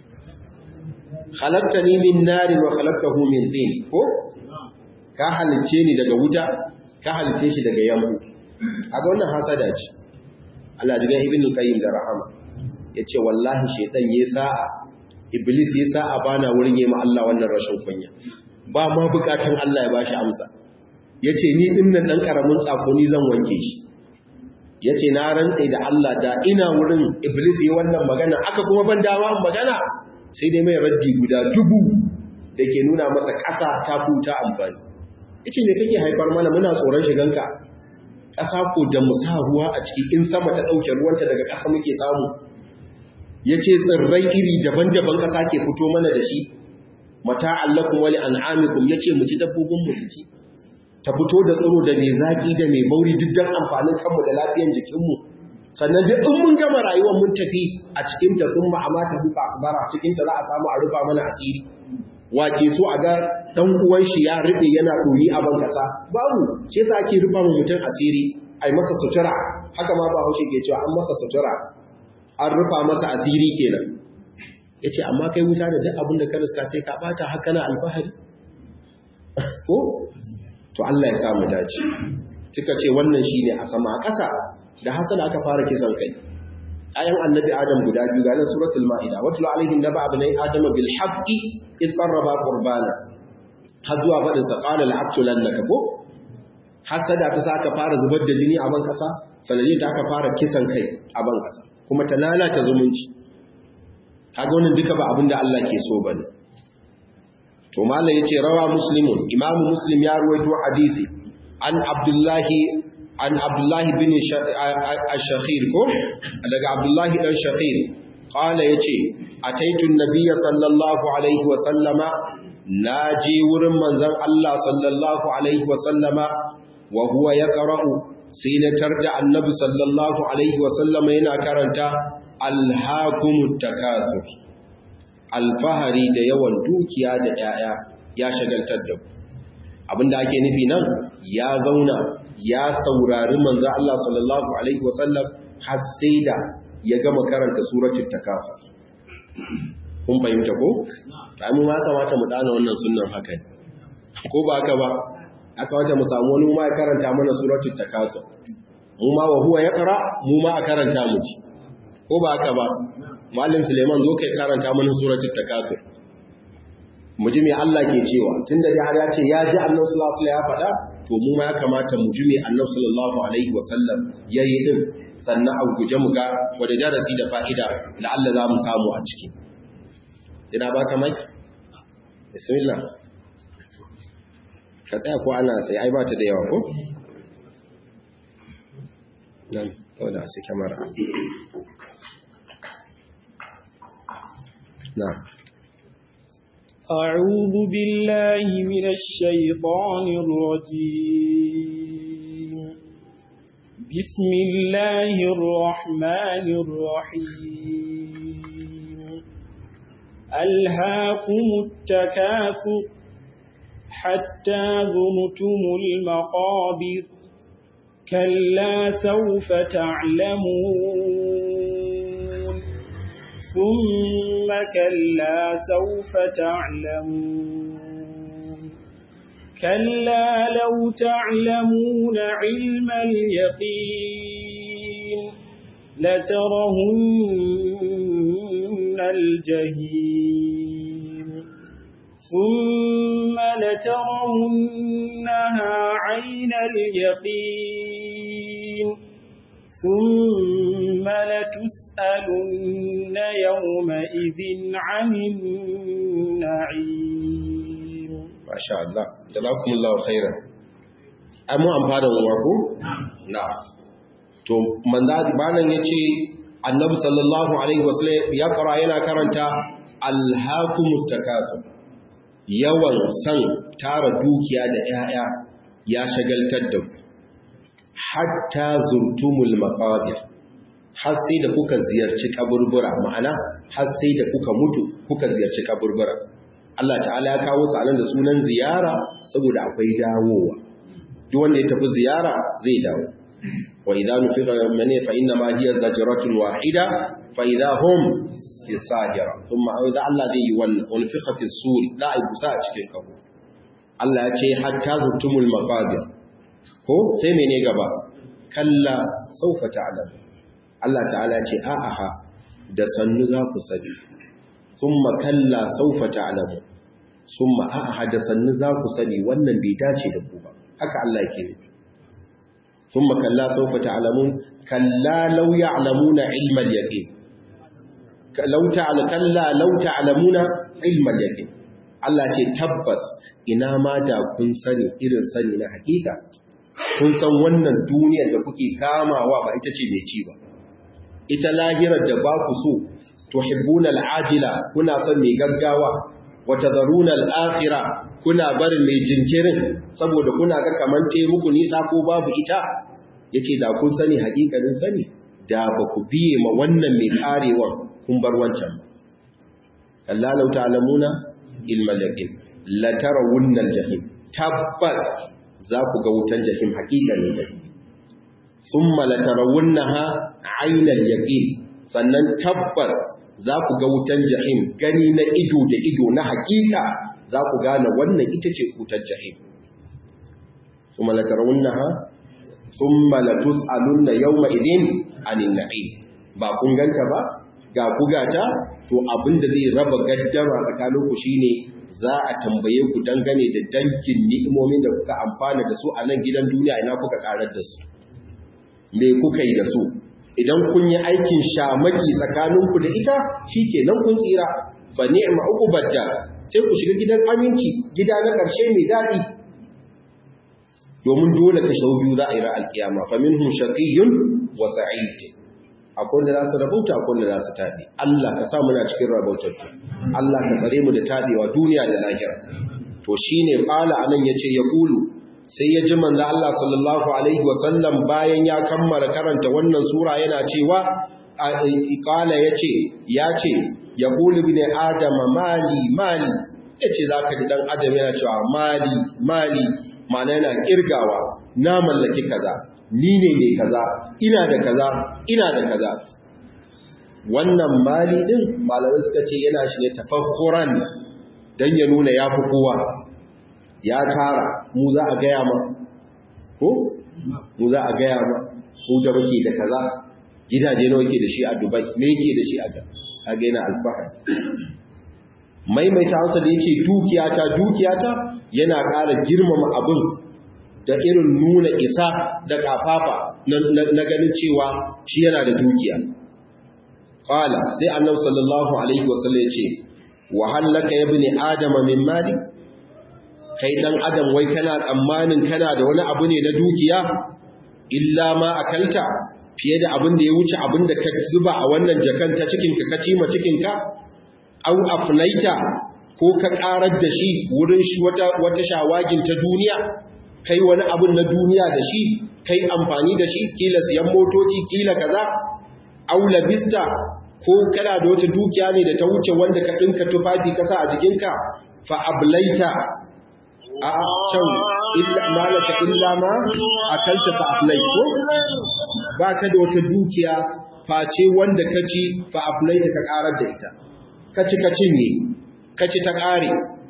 A: khalaqtani min nar wa khalaqtahu min tin ko ka halice ni daga wuta ka halice shi daga yambu kaga wannan hasada ce Allah jigan ibnu qayyim da rahama yace wallahi shedan yayi sa'a iblis yayi sa'a bana wurin yayi ma Allah wannan rashin kunya ba ma bukatun Allah ya bashi amsa yace ni dinnan dan karamin tsako ni zan wanke shi yace na rantsa da Allah da ina wurin iblis yayi wannan magana aka kuma ban dawa magana sai dai mai raddi guda dubu dake nuna masa kasa ta futa amfani yace me kake haifar mana muna tsoron shiganka ƙasa ko da mu sa ruwa a ciki in sama ta ɗauke ruwanta daga ƙasa muke samu yace tsirrai iri daban-daban ƙasa ke fito mana da shi mata allakum wa li'an'amikum yace mu ci dabbobin mu ci ta fito da tsiro da mai zaki da mai bauri duk dan amfanin kanmu da lafiyar jikinmu sannan duk in mun gama rayuwar mun tafi a cikin ta sun ma'amata buka akbara cikin ta za a samu a rufa mana asiri wake so a ga dan uwan shi ya rube yana doyi a ban kasa babu shi yasa ake rufa mu mutun asiri ai masa sutura haka ma ba haushe ke cewa an masa sutura an rufa masa asiri kenan yace amma kai wuta da duk abin da ka riska sai ka bata haka na alfahari ko to Allah ya sa mu dace kika ce wannan shine a sama a kasa da hasala aka fara kisan kai ayan annabi adam guda biyu ga nan suratul maida watlu alaihim naba abnai adama bil haqqi id qarraba qurbana har zuwa fadin sa qala la'aqtulannaka ko hasada ta saka fara zubar da jini a ban kasa sanadi ta aka fara kisan kai a ban kasa kuma ta lalata zumunci kaga wannan duka ba abinda Allah ke so bane to mallan yace rawa muslimun imamu muslim ya ruwaito hadisi an abdullahi an abdullahi bin ash-shakhir ko daga abdullahi dan shakhir qala yace ataitu an-nabiy sallallahu alaihi wa sallama naji wurin manzon Allah sallallahu alaihi wa sallama wa huwa yaqra'u sai na tarda annabi sallallahu alaihi wa sallama yana karanta alhaakumut takathur alfahari da yawan dukiya da yaya ya shagaltar da ku abinda ake nufi nan ya zauna ya saurari manzo Allah sallallahu alaihi wasallam har sai da ya gama karanta suratul takafur kun fahimta ko ta mu ma kamata mu dana wannan sunnan haka ko ba haka ba aka wata mu samu wani ma ya karanta mana suratul takafur mu ma wa huwa yaqra mu ma a karanta mu ci ko ba haka ba Malam Suleiman zo kai karanta mana suratul takafur mu ji me Allah ke cewa tunda dai har ya ce ya ji Annabi sallallahu alaihi wasallam ya faɗa to mu ma ya kamata mu ji me Annabi sallallahu alaihi wasallam yayi din sannan a guje mu ga wanda darasi da fa'ida la Allah za mu samu a ciki ina baka mai bismillah ka tsaya ko ana sai ai ba ta da yawa ko nan to da sai kamera نعم
B: أعوذ بالله من الشيطان الرجيم بسم الله الرحمن الرحيم ألهاكم التكاثر حتى زرتم المقابر كلا سوف تعلمون ثم كلا سوف تعلمون كلا لو تعلمون علم اليقين لترهن الجحيم ثم لترهنها عين اليقين ثم لتسألن يومئذ عن النعيم.
A: ما شاء الله جزاكم الله خيرا. أمو أمفادا وواكو؟ نعم. to manzo banan yace annabi sallallahu alaihi wasallam ya fara yana karanta alhaakumut takathur, yawan san tara dukiya da 'ya'ya ya shagaltar da ku hatta zurtumul maqabir, har sai da kuka ziyarci kaburbura, ma'ana har sai da kuka mutu kuka ziyarci kaburbura. Allah ta'ala ya kawo su anan da sunan ziyara saboda akwai dawowa, duk wanda ya tafi ziyara zai dawo. wa idza nufiqa mani fa inna ma hiya zajratun wahida fa idza hum bisahira, thumma idza Allah zai yi wannan unfiqa fi suri la aibusa a cikin kabu. Allah ya ce hatta zurtumul maqabir, ko sai mene gaba, kalla saufa ta'lam. Allah ta'ala ce a'a da sannu za ku sani, thumma kalla saufa ta'lam, thumma a'a da sannu za ku sani wannan bai dace da ku ba, haka Allah yake nufi. thumma kalla saufa ta'lamun kalla law ya'lamuna ilma al-yaqin, law ta'ala kalla law ta'lamuna ilma al-yaqin. Allah ce tabbas ina ma da kun sani irin sani na hakika, kun san wannan duniyar da kuke kamawa ba ita ce mai ci ba, ita lahirar da ba ku so, tuhibbuna al'ajila kuna son mai gaggawa, wa tadharuna al'akhira kuna barin mai jinkirin saboda kuna ga kaman te muku nisa ko babu ita. Yace da kun sani hakikanin sani da ba ku biye ma wannan mai karewa kun bar wancan ba. Allah law ta'lamuna ilmal yaqin la tarawunna al-jahim, tabbas za ku ga wutan jahim hakikanin da. Thumma la tarawunnaha 'aynal yaqin, sannan tabbas za ku ga wutan jahim gani na ido da ido na hakika, za ku gane wannan ita ce wutar jahim. Thumma la tarawunnaha thumma la tus'alunna yawma idin 'anil na'im. Ba kun ganta ba, ga ku gata, to abinda zai raba gaddama tsakaninku shine za a tambaye ku dangane da dangin ni'imomin da kuka amfana da su a nan gidan duniya, ina kuka karar da su, me kuka yi da su. Idan kun yi aikin shamaki tsakaninku da ita, shikenan kun tsira, fa ni'ma uqubadda, sai ku shiga gidan aminci, gida na ƙarshe mai daɗi. Domin dole ka shau biyu za a yi ra alkiyama, fa minhum shaqiyyun wa sa'id, akwai da za su rabauta, akwai da za su taɓe. Allah ka sa muna cikin rabautattu, Allah ka tsare mu da taɓewa duniya da lahira. To shi ne ƙala a nan ya ce ya ƙulu, sai ya ji manzo Allah sallallahu alaihi wasallam bayan ya kammala karanta wannan sura yana cewa, ƙala ya ce, ya ce, ya ƙulu bi ne adama mali, mali, ya ce za ka ji ɗan adam yana cewa mali, mali, ma'ana yana ƙirgawa, na mallaki kaza, ni ne mai kaza, ina da kaza, ina da kaza. Wannan mali din malamai suka ce yana shi ne tafakkuran dan ya nuna ya fi kowa, ya tara. Mu za a gaya ma ko mu za a gaya ma mu da muke da kaza, gidaje nawa yake da shi a Dubai, me yake da shi a ga a ga yana alfahari. Maimaita hansa da yake dukiyata dukiyata yana ƙara girmama abin da irin nuna isa da kafafa na ganin cewa shi yana da dukiya. Qala sai Annabi sallallahu alaihi wasallam ya ce, wa hallaka ya ibni adama min mali, kai dan adam wai kana tsammanin kana da wani abu ne na dukiya, illa ma akalta, fiye da abin da ya wuce abin da ka zuba a wannan jakan ta cikin ka ka cima cikin ka, au afnaita, ko ka karar da shi wurin shi wata wata shawagin ta duniya, kai wani abun na duniya da shi, kai amfani da shi, kila siyan motoci, kila kaza, aula bista, ko kana da wata dukiya ne da ta wuce wanda ka dinka tufafi kasa a jikinka, fa ablaita, a can illa malaka illa ma akalta fa ablaita, ko baka da wata dukiya face wanda ka ci fa ablaita ka karar da ita, ka ci ka cinye, ka ci ta kare.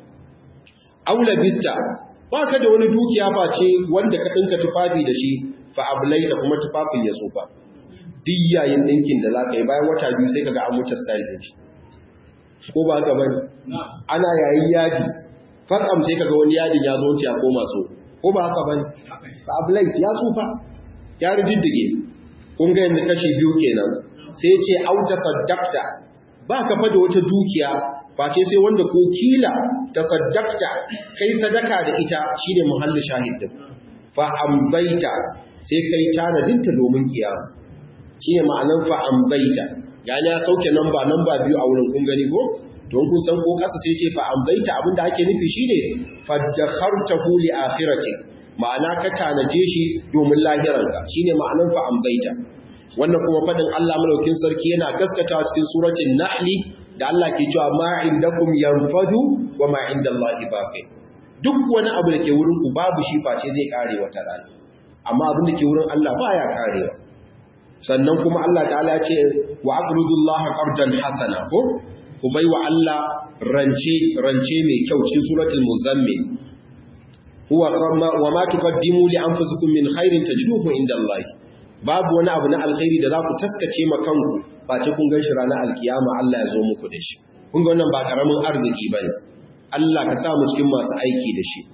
A: Aula bista, ba ka da wani dukiya face wanda ka ɗinka tufafi da shi fa ablaita, kuma tufafin ya tsufa. Duk yayin ɗinkin da za ka yi bayan wata biyu sai ka ga an wuce style ɗin shi, ko ba haka bane? Ana yayin yadi fatsam sai ka ga wani yadin ya zo ya koma so, ko ba haka bane? Fa ablaita ya tsufa, ya riddige. kun ga yanda kashi biyu kenan sai ya ce auta saddaqta ba ka fa da wata dukiya face sai wanda ko kila tasaddaqta kai sadaka da ita shine muhallu shahid din fa ambaita sai kai tanadinta domin kiyama shine ma'anar fa ambaita yani ya sauke namba namba biyu a wurin kun gani ko to kun san ko kasa sai ce fa ambaita abinda ake nufi shine faddakhartahu li akhirati ma'ana ka tanaje shi domin lahiranka shine ma'anar fa ambaita wannan kuma fadin Allah malaukin sarki yana gaskatawa cikin suratul nahl da Allah ke cewa ma indakum yanfadu wa ma indallahi baqi duk wani abu da ke wurin ku babu shi face zai kare wata rana amma abin da ke wurin Allah baya karewa sannan kuma Allah ta'ala ya ce wa aqridullaha qardan hasana ko ku baiwa Allah rance rance mai kyau cikin suratul muzammil huwa wa ma tuqaddimu li anfusikum min khairin tajiduhu indallahi babu wani abu na alkhairi da za ku taskace ma kanku ba ce kun ganshi ranar alkiyama Allah ya zo muku da shi kun ga wannan ba karamin arziki bane Allah ka sa mu cikin masu aiki da shi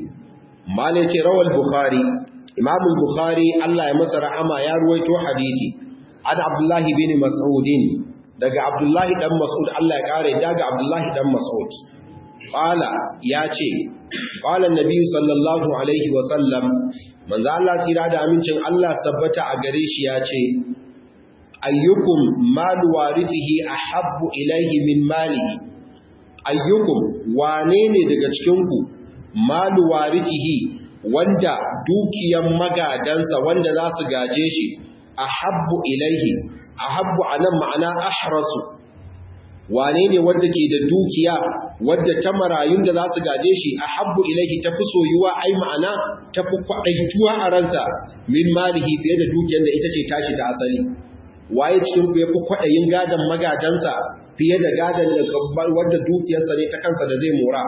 A: malai ce rawal bukhari imam al-bukhari Allah ya masa rahama ya ruwaito hadisi an abdullah bin mas'ud daga abdullah dan mas'ud Allah ya kare daga abdullah dan mas'ud qala ya ce qala annabi sallallahu alaihi wa sallam manzo Allah tsira da amincin Allah sabbata a gare shi ya ce ayyukum mal warithihi ahabbu ilayhi min malihi ayyukum wane ne daga cikin ku mal warithihi wanda dukiyan magadansa wanda za su gaje shi ahabbu ilayhi ahabbu anan ma'ana ahrasu wane ne wanda ke da dukiya wadda ta marayun da za su gaje shi ahabbu ilayhi tafi soyuwa ai ma'ana tafi kwadaituwa a ransa min malihi fiye da dukiyar da ita ce tashi ta asali waye cikin ku yafi kwadayin gadan magadansa fiye da gadan da wanda dukiyarsa ne ta kansa da zai mora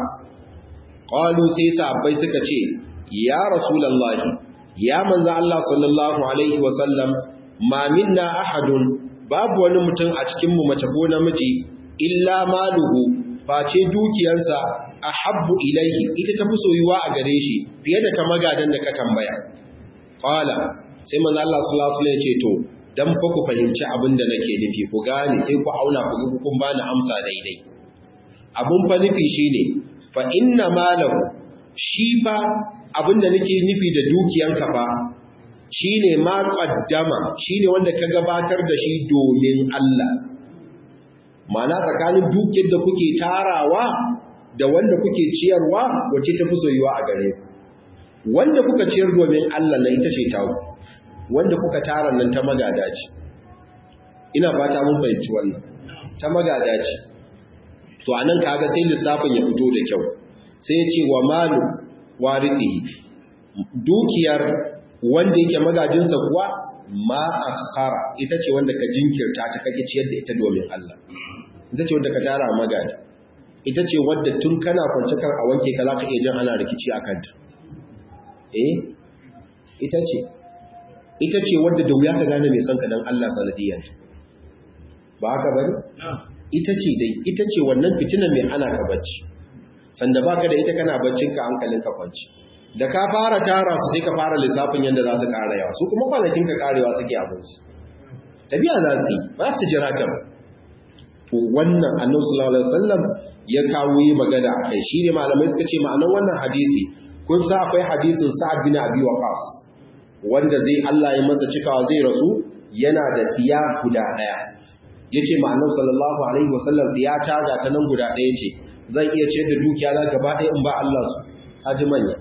A: qalu sai sahabbai suka ce ya rasulullahi ya manzo Allah sallallahu alaihi wasallam ma minna ahadun babu wani mutum a cikin mu mace ko namiji illa maluhu face dukiyarsa ahabbu ilaihi ita tafi soyuwa a gare shi fiye da ta magadan da ka tambaya qala sai manzo Allah sallallahu alaihi wasallam ya ce to dan fa ku fahimci abin da nake nufi ku gane sai ku auna ku ga kun bani amsa daidai abun fa nufi shine fa inna malahu shi fa abin da nake nufi da dukiyanka fa shine ma qaddama shine wanda ka gabatar da shi domin Allah mana tsakanin dukiyar da kuke tarawa da wanda kuke ciyarwa wace ta fi soyuwa a gare ku wanda kuka ciyar domin Allah na ita ce tawo wanda kuka tara nan ta magada ce ina fata mun fahimci wannan ta magada ce to anan kaga sai lissafin ya fito da kyau sai ya ce wa malu warithihi dukiyar wanda yake magajinsa kuwa ma akhara ita ce wanda ka jinkirta ta kake ciyar da ita domin Allah ita ce wanda ka tara magada ita ce wadda tun kana kwance kan a wanke ka zaka iya jin ana rikici akan ta eh ita ce ita ce wadda da wuya ka gane mai son ka dan Allah sanadiyar ba haka bane ita ce dai ita ce wannan fitinan mai ana ka bacci sanda baka da ita kana baccin ka hankalin ka kwanci da ka fara tara su sai ka fara lissafin yanda za su ƙara yawa su kuma kwanakin ka karewa suke abin su tabiya za su yi ba su jira ka ba to wannan annabi sallallahu alaihi wasallam ya kawo yi magana a kai shine malamai suka ce ma'anar wannan hadisi kun sa akwai hadisin Sa'ad bin Abi Waqqas wanda zai Allah ya masa cikawa zai rasu yana da diya guda daya yace ma'anar sallallahu alaihi wasallam diya ta ga ta nan guda daya ce zan iya ce da dukiya na gaba ɗaya in ba Allah su haji manya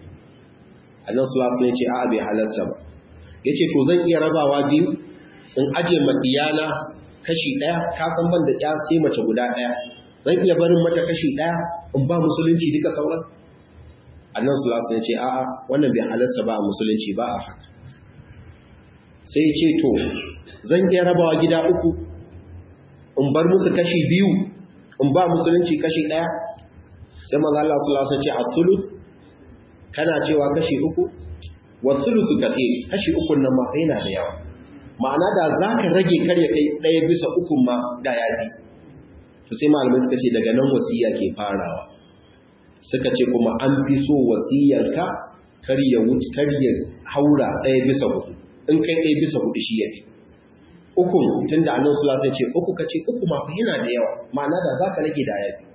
A: Allah sallallahu alaihi wasallam yace a'a bai halasta ba yace to zan iya rabawa biyu in aje madiyana kashi ɗaya ka san ban da ƙya sai mace guda ɗaya zan iya barin mata kashi ɗaya in ba musulunci duka sauran annan sulasa ya ce a'a wannan bai halarsa ba a musulunci ba a haka sai ce to zan iya rabawa gida uku in bar musu kashi biyu in ba musulunci kashi ɗaya sai maza Allah sulasa ce a sulus kana cewa kashi uku wa sulusu kaɗe kashi ukun nan ma yana da yawa ma'ana da za ka rage karya kai ɗaya bisa ukun ma da ya fi to sai malamai suka ce daga nan wasiya ke farawa suka ce kuma an fi so wasiyarka karya wuce karya haura ɗaya bisa uku in kai ɗaya bisa hudu shi yafi uku tunda annabi sallallahu alaihi wasallam ce uku kace uku ma fa yana da yawa ma'ana da zaka rage da yafi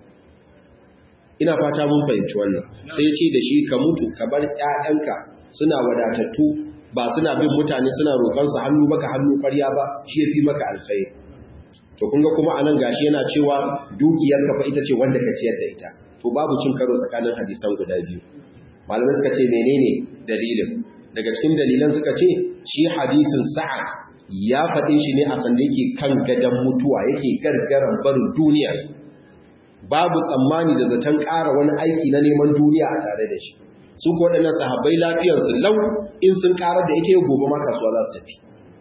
A: ina fata mun fahimci wannan sai ya ce da shi ka mutu ka bar ƴaƴanka suna wadatattu ba suna bin mutane suna roƙon su hannu baka hannu ƙarya ba shi yafi maka alkhairi to kun ga kuma anan gashi yana cewa dukiyarka fa ita ce wanda ka ciyar da ita to babu cin karo tsakanin hadisan guda biyu malamai suka ce menene dalilin daga cikin dalilan suka ce shi hadisin sa'ad ya faɗe shi ne a sanda yake kan gadon mutuwa yake gargaran barin duniya babu tsammani da zaton ƙara wani aiki na neman duniya a tare da shi su ko waɗannan sahabbai lafiyarsu lau in sun ƙarar da ita gobe ma kasuwa za su tafi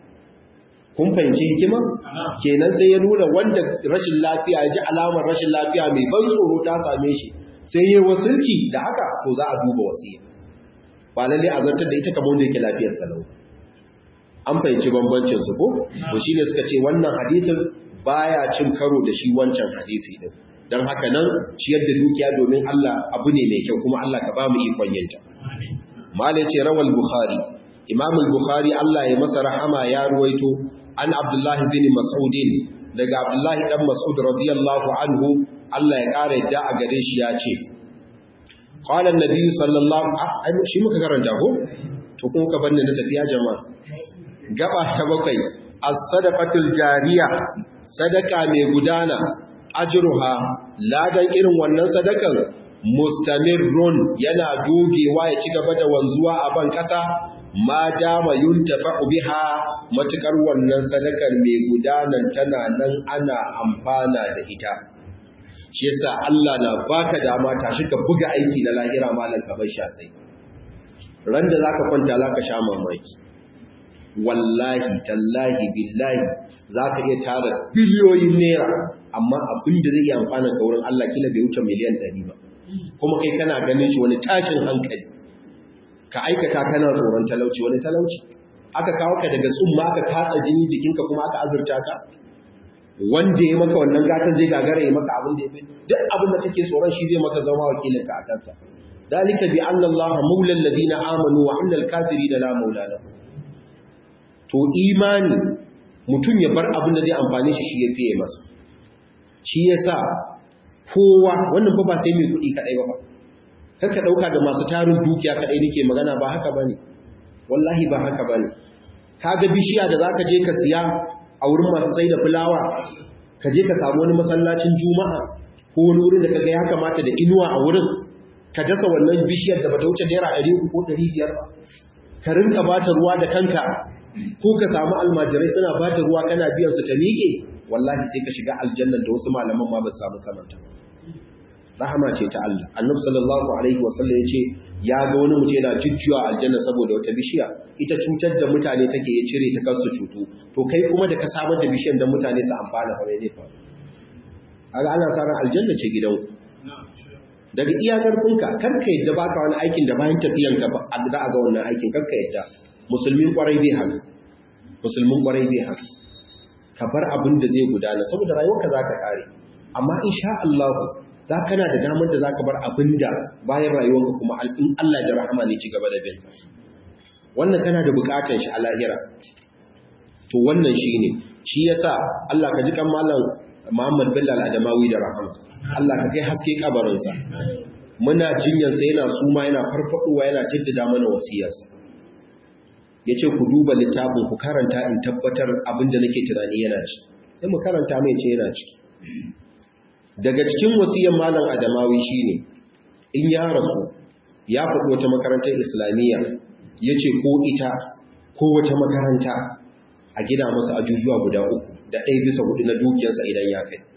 A: kun fahimci hikima kenan sai ya nuna wanda rashin lafiya ya ji alamar rashin lafiya mai ban tsoro ta same shi sai ya wasilci da haka to za a duba wasiya ba lalle a zartar da ita kamar wanda yake lafiyar salau an fahimci bambancin su ko to shine suka ce wannan hadisin baya cin karo da shi wancan hadisi din dan haka nan ciyar da dukiya domin Allah abu ne mai kyau kuma Allah ka ba mu ikon yinta malai ce rawal bukhari imam al-bukhari Allah ya masa rahama ya ruwaito an abdullahi bin mas'udin daga abdullahi dan mas'ud radiyallahu anhu Allah ya kare da a gare shi ya ce qala an-nabi sallallahu alaihi shi muka karanta ko to kuma ka banne na tafiya jama'a gaba ta bakwai as-sadaqatul jariya sadaka mai gudana ajruha ladan irin wannan sadakan mustamirrun yana dogewa ya ci gaba da wanzuwa a ban kasa ma dama yuntafa'u biha matukar wannan sadakar mai gudanar tana nan ana amfana da ita shi yasa Allah na baka dama tashi ka buga aiki na lahira malan ka bar shatsai ran da zaka kwanta zaka sha mamaki wallahi tallahi billahi zaka iya tara biliyoyin naira amma abin da zai iya amfana ka wurin Allah kila bai wuce miliyan ɗari ba kuma kai kana ganin shi wani tashin hankali ka aikata kana tsoron talauci wani talauci aka kawo ka daga tsumma aka katsa jini jikinka kuma aka azurta ka wanda ya maka wannan gatan zai gagara ya maka abin da ya fi duk abin da kake tsoron shi zai maka zama wakilinka a kansa dalika bi anna Allah maula alladhina amanu wa annal kafirina la maula lahum to imani mutum ya bar abin da zai amfane shi shi ya fiye masa shi yasa kowa wannan fa ba sai mai kuɗi kadai ba karka dauka da masu tarin dukiya kadai nake magana ba haka bane wallahi ba haka bane kaga bishiya da zaka je ka siya a wurin masu sai da fulawa ka je ka samu wani masallacin juma'a ko wani wurin da kaga ya kamata da inuwa a wurin ka dasa wannan bishiyar da bata wuce naira ɗari uku ko ɗari biyar ba ka rinka bata ruwa da kanka ko ka samu almajirai suna bata ruwa kana biyan su ta miƙe wallahi sai ka shiga aljannan da wasu malaman ma ba su samu kamanta rahama ce ta Allah annabi sallallahu alaihi wasallam yace ya ga wani mutum yana jujjuwa aljanna saboda wata bishiya ita cutar da mutane take ya cire ta kansu cutu to kai kuma da ka samar da bishiyar da mutane su amfana fa ne fa kaga ana sa ran aljanna ce gidan daga iyakar kunka kar ka yadda baka wani aikin da bayan tafiyan ka ba a ga wannan aikin kar ka yadda musulmin kwarai bai haka musulmin kwarai bai haka ka bar abin da zai gudana saboda rayuwarka za ta kare amma insha Allah za kana da damar da za ka bar abin da bayan rayuwarka kuma in Allah da rahama ne ci gaba da binka wannan kana da bukatar shi a lahira to wannan shi ne shi yasa Allah ka ji kan malam Muhammad Bello Al-Adamawi da rahama Allah ka kai haske kabarinsa muna jinyarsa yana suma yana farfadowa yana jaddada mana wasiyarsa yace ku duba littafin ku karanta in tabbatar abin da nake tunani yana ci sai mu karanta mai ce yana ciki daga cikin wasiyar malam Adamawi shine in ya rasu ya faɗi wata makarantar islamiyya yace ko ita ko wata makaranta a gida masa ajujuwa guda uku da ɗaya bisa hudu na dukiyarsa idan ya kai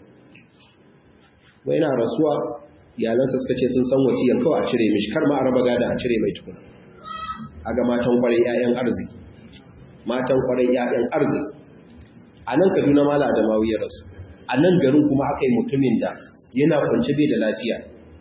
A: wai yana rasuwa iyalansa suka ce sun san wasiyar kawai a cire mishi kar ma a raba gada a cire mai tukuna aga matan kwarai 'ya'yan arziki matan kwarai 'ya'yan arziki a nan Kaduna malam Adamawi ya rasu a nan garin kuma aka yi mutumin da yana kwance bai da lafiya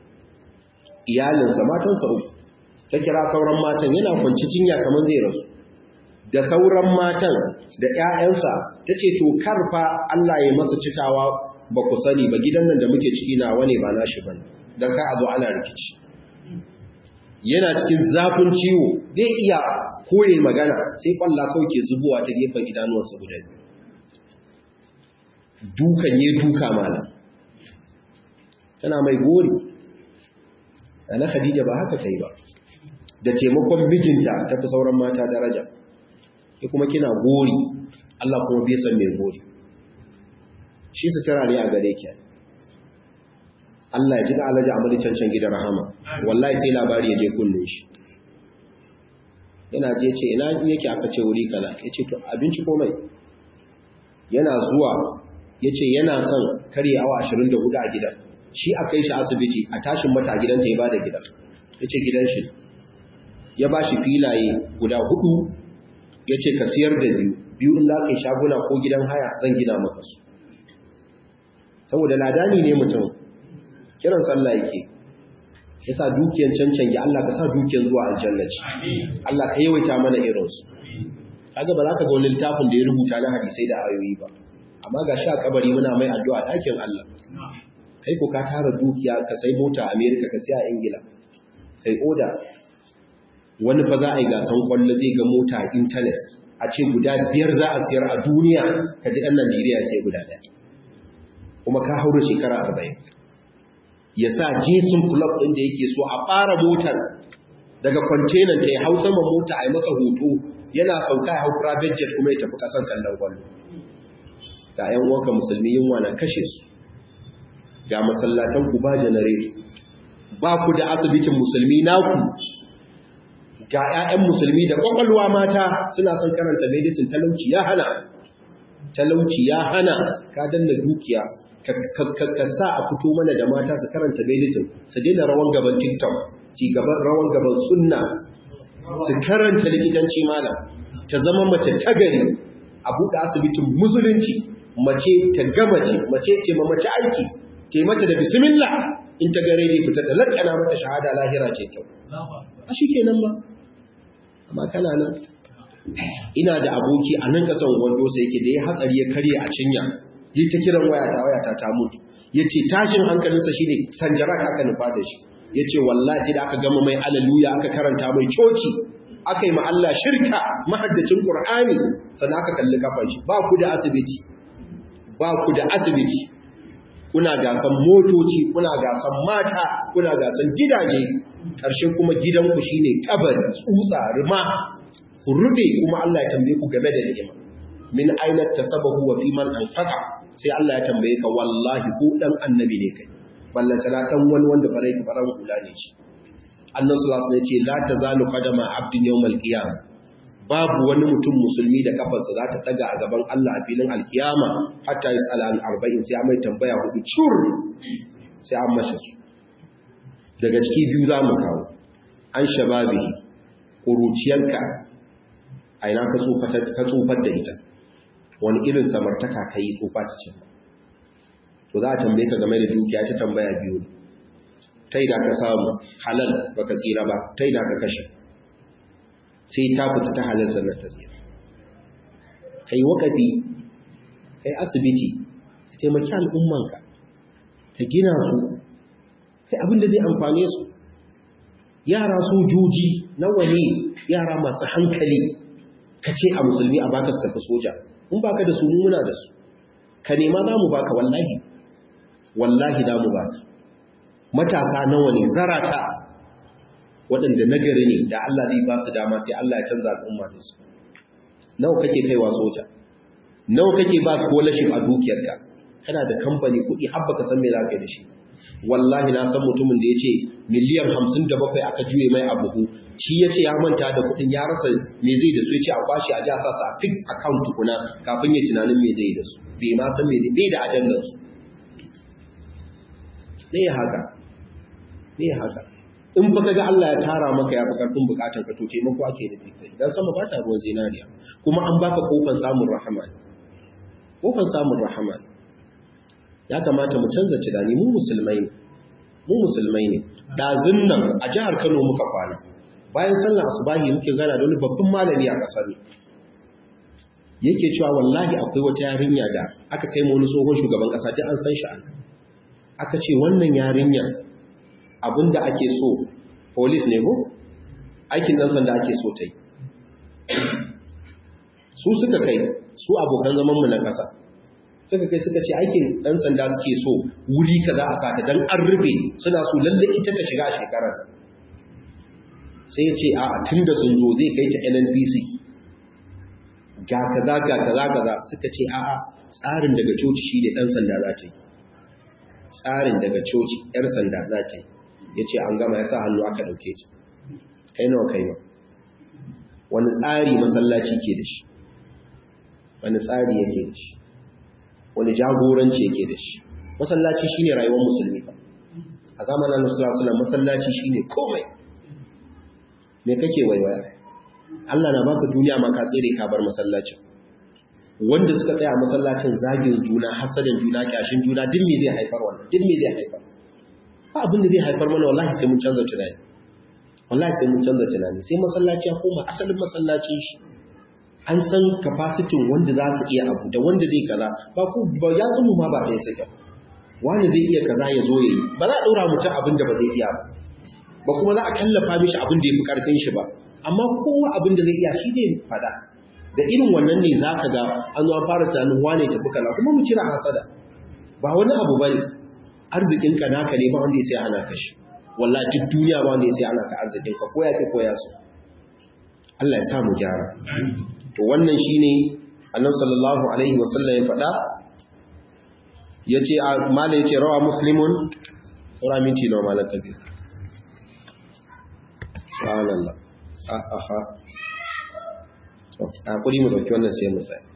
A: iyalinsa matansa uku ta kira sauran matan yana kwance jinya kamar zai rasu da sauran matan da ƴaƴansa ta ce to karfa Allah ya masa cikawa ba ku sani ba gidan nan da muke ciki nawa ne ba nashi bane dan ka a zo ana rikici yana cikin zafin ciwo zai iya ko yayi magana sai kwalla kawai ke zubowa ta gefen idanuwansa guda biyu dukan ya duka malam tana mai gori ana Khadija ba haka ta yi ba da taimakon mijinta ta fi sauran mata daraja ke kuma kina gori Allah kuma bai san mai gori shi sutura ne a gare ki Allah ya ji ga Alhaji Amadu cancan gidan rahama wallahi sai labari ya je kullun shi yana je ce ina yake aka ce wuri kala yace to abinci ko mai yana zuwa yace yana son kare awa ashirin da hudu a gidan shi a kai shi asibiti a tashin mata a gidanta ya bada gidan yace gidan shi ya bashi filaye guda hudu yace ka siyar da biyu biyu in kai shaguna ko gidan haya zan gina maka su saboda ladani ne mutum kiran sallah yake yasa dukiyan cancan ya Allah ka sa dukiyan zuwa aljanna ce Allah ka yawaita mana irin su kaga ba za ka ga wani littafin da ya rubuta na hadisai da ayoyi ba amma ga sha kabari muna mai addu'a dakin Allah kai ko ka tara dukiya ka sai mota a America ka sai a Ingila kai oda wani fa za a yi gasan kwallo zai ga mota a internet a ce guda biyar za a siyar a duniya ka ji ɗan Najeriya sai guda ɗaya kuma ka haura shekara arba'in ya sa jesun club ɗin da yake so a fara motar daga kwantenan ta ya hau saman mota a yi masa hoto yana sauka ya hau private jet kuma ya tafi ƙasan kallon kwallo ga ‘yan uwanka musulmi yunwa na kashe su ga masallatan ku ba janareto ba ku da asibitin musulmi naku ga ‘ya'yan musulmi da ƙwaƙwalwa mata suna son karanta medicine talauci ya hana talauci ya hana ka danna dukiya ka sa a fito mana da mata su karanta medicine su daina rawan gaban tiktok ci gaban rawan gaban sunna su karanta likitanci malam ta zama mace tagari a buɗe asibitin musulunci mace ta gama ce mace ce ma mace aiki ke mata da bismillah in ta gare ne fita ta lakana mata shahada lahira ce kyau a shi kenan ba amma kana nan ina da aboki a nan kasan wando sai yake da ya hatsari ya karye a cinya yi ta kiran wayata wayata ta mutu yace tashin hankalinsa shine sanjara ka aka nufa da shi yace wallahi sai da aka gama mai haleluya aka karanta mai coci aka yi ma Allah shirka mahaddacin Qur'ani sannan aka kalli kafan shi ba ku da asibiti ba ku da asibiti kuna gasan motoci kuna gasan mata kuna gasan gidaje karshe kuma gidanku shine kabari tsutsa rima ku rube kuma Allah ya tambaye ku game da ni'ima min aina tasabahu wa fiman anfaqa sai Allah ya tambaye ka wallahi ku dan annabi ne kai ballanta na dan wani wanda bare ka faran kula ne shi annabi sallallahu alaihi wasallam ya ce la tazalu qadama abdin yawmal qiyamah babu wani mutum musulmi da kafarsa za ta daga a gaban Allah a filin alkiyama hatta yasala an arba'in sai mai tambaya hudu cur sai an mashi su daga ciki biyu za mu kawo an shababihi kuruciyarka a ina ka tsufar da ita wani irin samartaka ka yi tsufa ta ce to za a tambaye ka game da dukiya ta tambaya biyu ne ta yi da ka samu halal ba ka tsira ba ta yi da ka kashe sai ta fita ta halal sannan ta tsira ka yi wakafi ka yi asibiti ka taimaki al'ummanka ka gina su kai abinda zai amfane su yara sojoji nawa ne yara masu hankali ka ce a musulmi a baka su tafi soja in baka da su muna da su ka nema za mu baka wallahi wallahi za mu baka matasa nawa ne zarata waɗanda nagari ne da Allah zai ba su dama sai Allah ya canza al'umma da su nawa kake kaiwa soja nawa kake ba su scholarship a dukiyarka kana da kamfani kuɗi har baka san me za ka yi da shi wallahi na san mutumin da ya ce miliyan hamsin da bakwai aka juye mai a buhu shi ya ce ya manta da kuɗin ya rasa me zai da su ya ce a kwashe a jasa sa a fix account tukuna kafin ya tunanin me zai da su bai ma san me zai da ajandar su me ya haka me ya haka in ba ka ga Allah ya tara maka ya fi karfin bukatan ka to taimako ake da kai dan sama ba ta ruwan zinariya kuma an baka kofar samun rahama kofar samun rahama ya kamata mu canza tunani mu musulmai ne mu musulmai ne dazun nan a jihar Kano muka kwana bayan sallar asubahi muke gana da wani babban malami a kasar ne yake cewa wallahi akwai wata yarinya da aka kai mu wani tsohon shugaban kasa duk an san shi an aka ce wannan yarinya abinda ake so police ne ko aikin dan sanda ake so ta yi su suka kai su abokan zaman mu na ƙasa suka kai suka ce aikin ɗan sanda suke so wuri kaza a sata dan an rufe suna so lalle ita ta shiga a shekarar sai ya ce a tun da sun zo zai kai ta N N P C ga kaza ga kaza kaza suka ce a a tsarin daga coci shi ne ɗan sanda za ta yi tsarin daga coci ‘yar sanda za ta yi ya ce an gama ya sa hannu aka ɗauke ta kai nawa kai ma wani tsari masallaci ke da shi wani tsari yake da shi wani jagoranci yake da shi masallaci shi ne rayuwar musulmi ba a zamanin musulmi masallaci shi ne komai me kake waiwaya Allah na baka duniya ma ka tsere ka bar masallacin wanda suka tsaya masallacin zagin juna hasadan juna kyashin juna duk me zai haifar wannan duk me zai haifar ba abin da zai haifar mana wallahi sai mun canza tunani wallahi sai mun canza tunani sai masallaci ya koma asalin masallacin shi an san capacity wanda za su iya abu da wanda zai kaza ba ku ba ya mu ma ba ɗaya sake wani zai iya kaza ya zo yayi ba za a daura mutum abin da ba zai iya ba ba kuma za a kallafa mishi abin da yafi karfin shi ba amma kowa abin da zai iya shi ne fada da irin wannan ne za ka ga an zo an fara tunanin wane tafi kaza kuma mu cira hasada ba wani abu bane arzikin ka naka ne ba wanda ya sai ana ka shi wallahi duk duniya ba wanda ya sai ana ka arzikin ka koya ke koya su Allah ya sa mu gyara to wannan shine Annabi sallallahu alaihi wasallam ya faɗa yace mala yace rawa muslimun sura minti nawa mala tabi subhanallah aha a kuri mu dauki wannan sai mu tsaya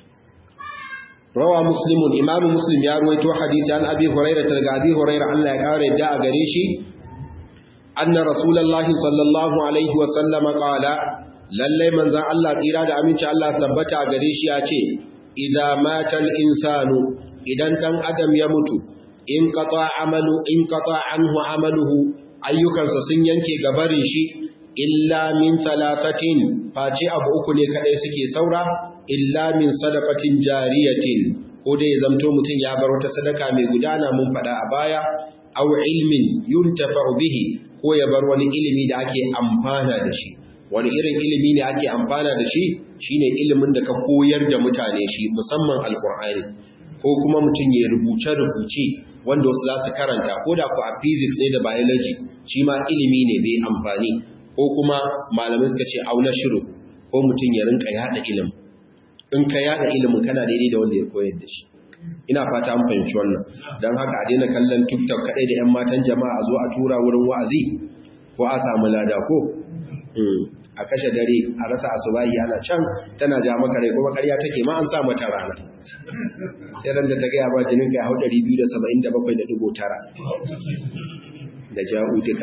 A: rawa muslimun imam muslim ya ruwaito hadisi an abi hurairah daga abi hurairah Allah ya kare da a gare shi anna rasulullahi sallallahu alaihi wa sallam qala lalle manzon Allah tsira da aminci Allah tabbata a gare shi ya ce idza matal insanu idan dan adam ya mutu in qata amalu in qata anhu amaluhu ayyukansa sun yanke gabarin shi illa min talatatin face abu uku ne kadai suke saura illa min sadaqatin jariyatin ko dai zamto mutun ya bar wata sadaka mai gudana mun fada a baya aw ilmin yuntafa'u bihi ko ya bar wani ilimi da ake amfana da shi wani irin ilimi ne ake amfana da shi shine ilimin da ka koyar da mutane shi musamman alqur'ani ko kuma mutun ya rubuce rubuce wanda wasu za su karanta ko da ku a physics ne da biology shi ma ilimi ne bai amfani ko kuma malamai suka ce auna shiru ko mutum ya rinka yada ilimi in ka yada ilimin kana daidai da wanda ya koyar da shi ina fata an fahimci wannan don haka a daina kallon tiktok kadai da yan matan jama'a a zo a tura wurin wa'azi ko a samu lada ko a kashe dare a rasa asubahi ana can tana ja maka rai kuma ƙarya take ma an sa mata rana sai ran da ta gaya ba jinin ka hau ɗari biyu da saba'in da bakwai da ɗigo tara da ja'u duka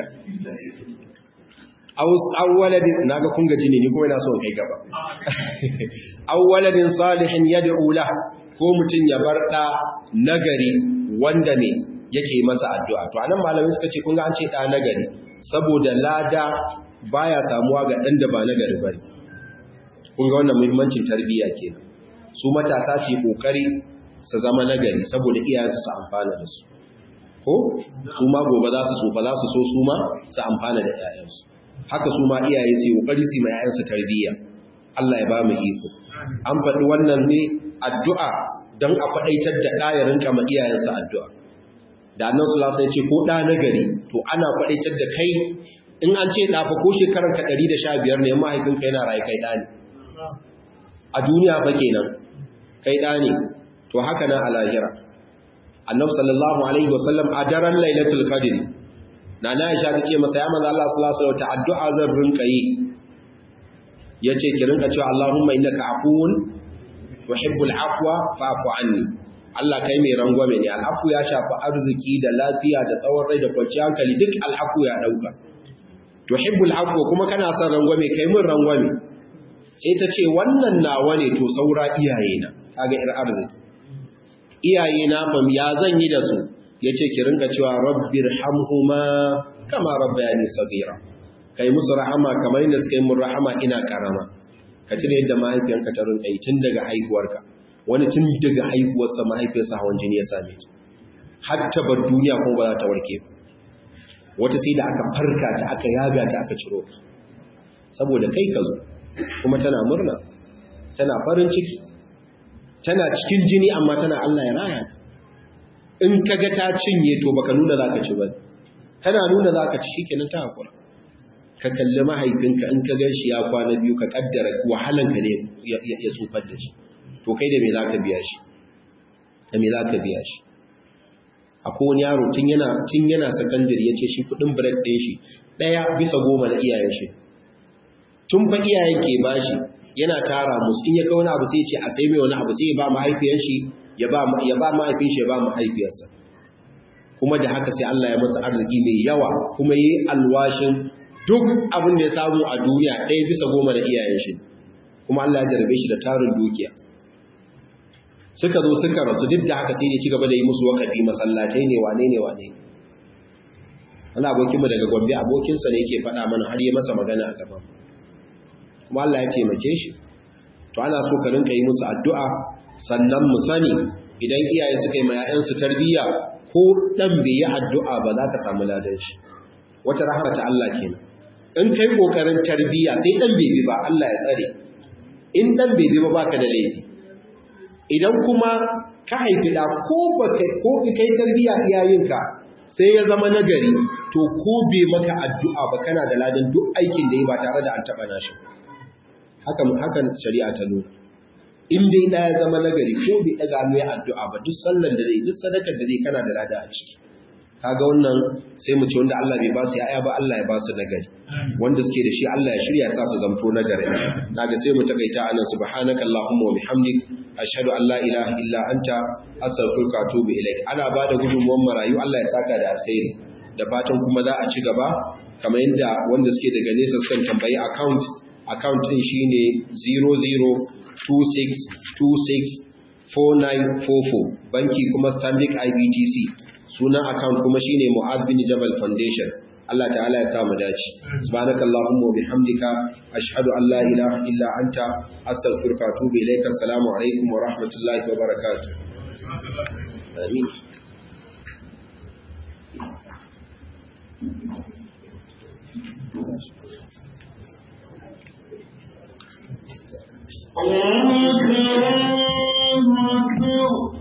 A: awwaladin naga kun gaji ne ni kuma ina so in kai gaba awwaladin salihin yad'u la ko mutun ya bar da nagari wanda ne yake masa addu'a to anan malamin suka ce kun ga an ce da nagari saboda lada baya samuwa ga dan da ba nagari bane kun ga wannan muhimmancin tarbiyya kenan su matasa su yi kokari su zama nagari saboda iyayensu su amfana da su ko su ma gobe za su so ba za su so su ma su amfana da iyayensu haka su ma iyaye su kokari su mai ayansu tarbiyya Allah ya ba mu iko an faɗi wannan ne addu'a don a faɗaitar da ɗa ya rinka ma iyayensa addu'a da annabi sallallahu alaihi wasallam ya ce ko ɗa nagari to ana faɗaitar da kai in an ce ɗa fa ko shekarar ka ɗari da sha biyar ne mahaifinka yana rayu kai ɗa ne a duniya fa kenan kai ɗa ne to haka nan a lahira annabi sallallahu alaihi wasallam a daren lailatul qadr na na Aisha ta ce masa ya manzo Allah sallallahu alaihi wasallam ta addu'a zan rinka yi yace ki rinka cewa Allahumma innaka afuwun tuhibbul afwa fa'fu anni Allah kai mai rangwame ne al'afu ya shafi arziki da lafiya da tsawon rai da kwanciyar hankali duk al'afu ya dauka tuhibbul afwa kuma kana son rangwame kai mun rangwame sai ta ce wannan nawa ne to saura iyayena kaga ir arziki iyayena fam ya zan yi da su ya ce ki rinka cewa rabbir hamhuma kama rabbayani saghira kai musu rahama kamar yadda suka yi mun rahama ina karama ka cire yadda mahaifiyanka ta rinka yi tun daga haihuwarka wani tun daga haihuwarsa mahaifiyarsa hawan jini ya same ta har ta bar duniya kuma ba za ta warke ba wata sai da aka farka ta aka yaga ta aka ciro saboda kai ka zo kuma tana murna tana farin ciki tana cikin jini amma tana Allah ya raya ta in kaga ta cinye to baka nuna zaka ci ba kana nuna zaka ci shikenan ta hakura ka kalli mahaifinka in ka gan shi ya kwana biyu ka kaddara wahalanka ne ya tsufar da shi to kai da me zaka biya shi da me zaka biya shi akwai wani yaro tun yana tun yana secondary yace shi kudin break din shi daya bisa goma na iyayen shi tun fa iyayen ke bashi yana tara musu in ya ga wani abu sai ya ce a sai mai wani abu sai ya ba mahaifiyar shi ya ba ya ba mahaifin shi ya ba mahaifiyarsa kuma da haka sai Allah ya masa arziki mai yawa kuma yayi alwashin duk abin da ya samu a duniya ɗaya bisa goma da iyayen shi kuma Allah ya jarabe shi da tarin dukiya suka zo suka rasu duk da haka sai ya ci gaba da yi musu wakafi masallatai ne wane ne wane wani abokinmu daga Gombe abokinsa ne yake faɗa mana har yi masa magana a gaban kuma Allah ya taimake shi to ana so ka rinka yi musu addu'a sannan mu sani idan iyaye suka yi ma 'ya'yansu tarbiyya ko dan bai yi addu'a ba za ka samu ladan shi wata rahama ta Allah kenan in kai kokarin tarbiyya sai dan bai bi ba Allah ya tsare in dan bai bi ba baka da laifi idan kuma ka haifi da ko baka ko kai tarbiyya iyayenka sai ya zama nagari to ko bai maka addu'a ba kana da ladan duk aikin da yi ba tare da an taba nashi hakan hakan shari'a ta nuna in dai da ya zama nagari ko bai daga hannu ya addu'a ba duk sallan da zai duk sadakar da zai kana da lada a ciki kaga wannan sai mu ce wanda Allah bai ba su yaya ba Allah ya ba su nagari wanda suke da shi Allah ya shirya sa su zamto nagari naga sai mu takaita anan subhanakallahumma wa bihamdik ashhadu an la ilaha illa anta astaghfiruka wa atubu ilaik ana ba da gudunmuwan marayu Allah ya saka da alkhairi da fatan kuma za a ci gaba kamar yadda wanda suke daga nesa sukan tambayi account account din shine zero zero two six two six four nine four four banki kuma Stanbic I B T C sunan account kuma shine Mu'adh bin Jabal Foundation Allah ta'ala ya samu dace subhanakallahumma wa bihamdika ashhadu an la ilaha illa anta astaghfiruka wa atubu ilaika assalamu alaikum wa rahmatullahi wa barakatuh amin Allah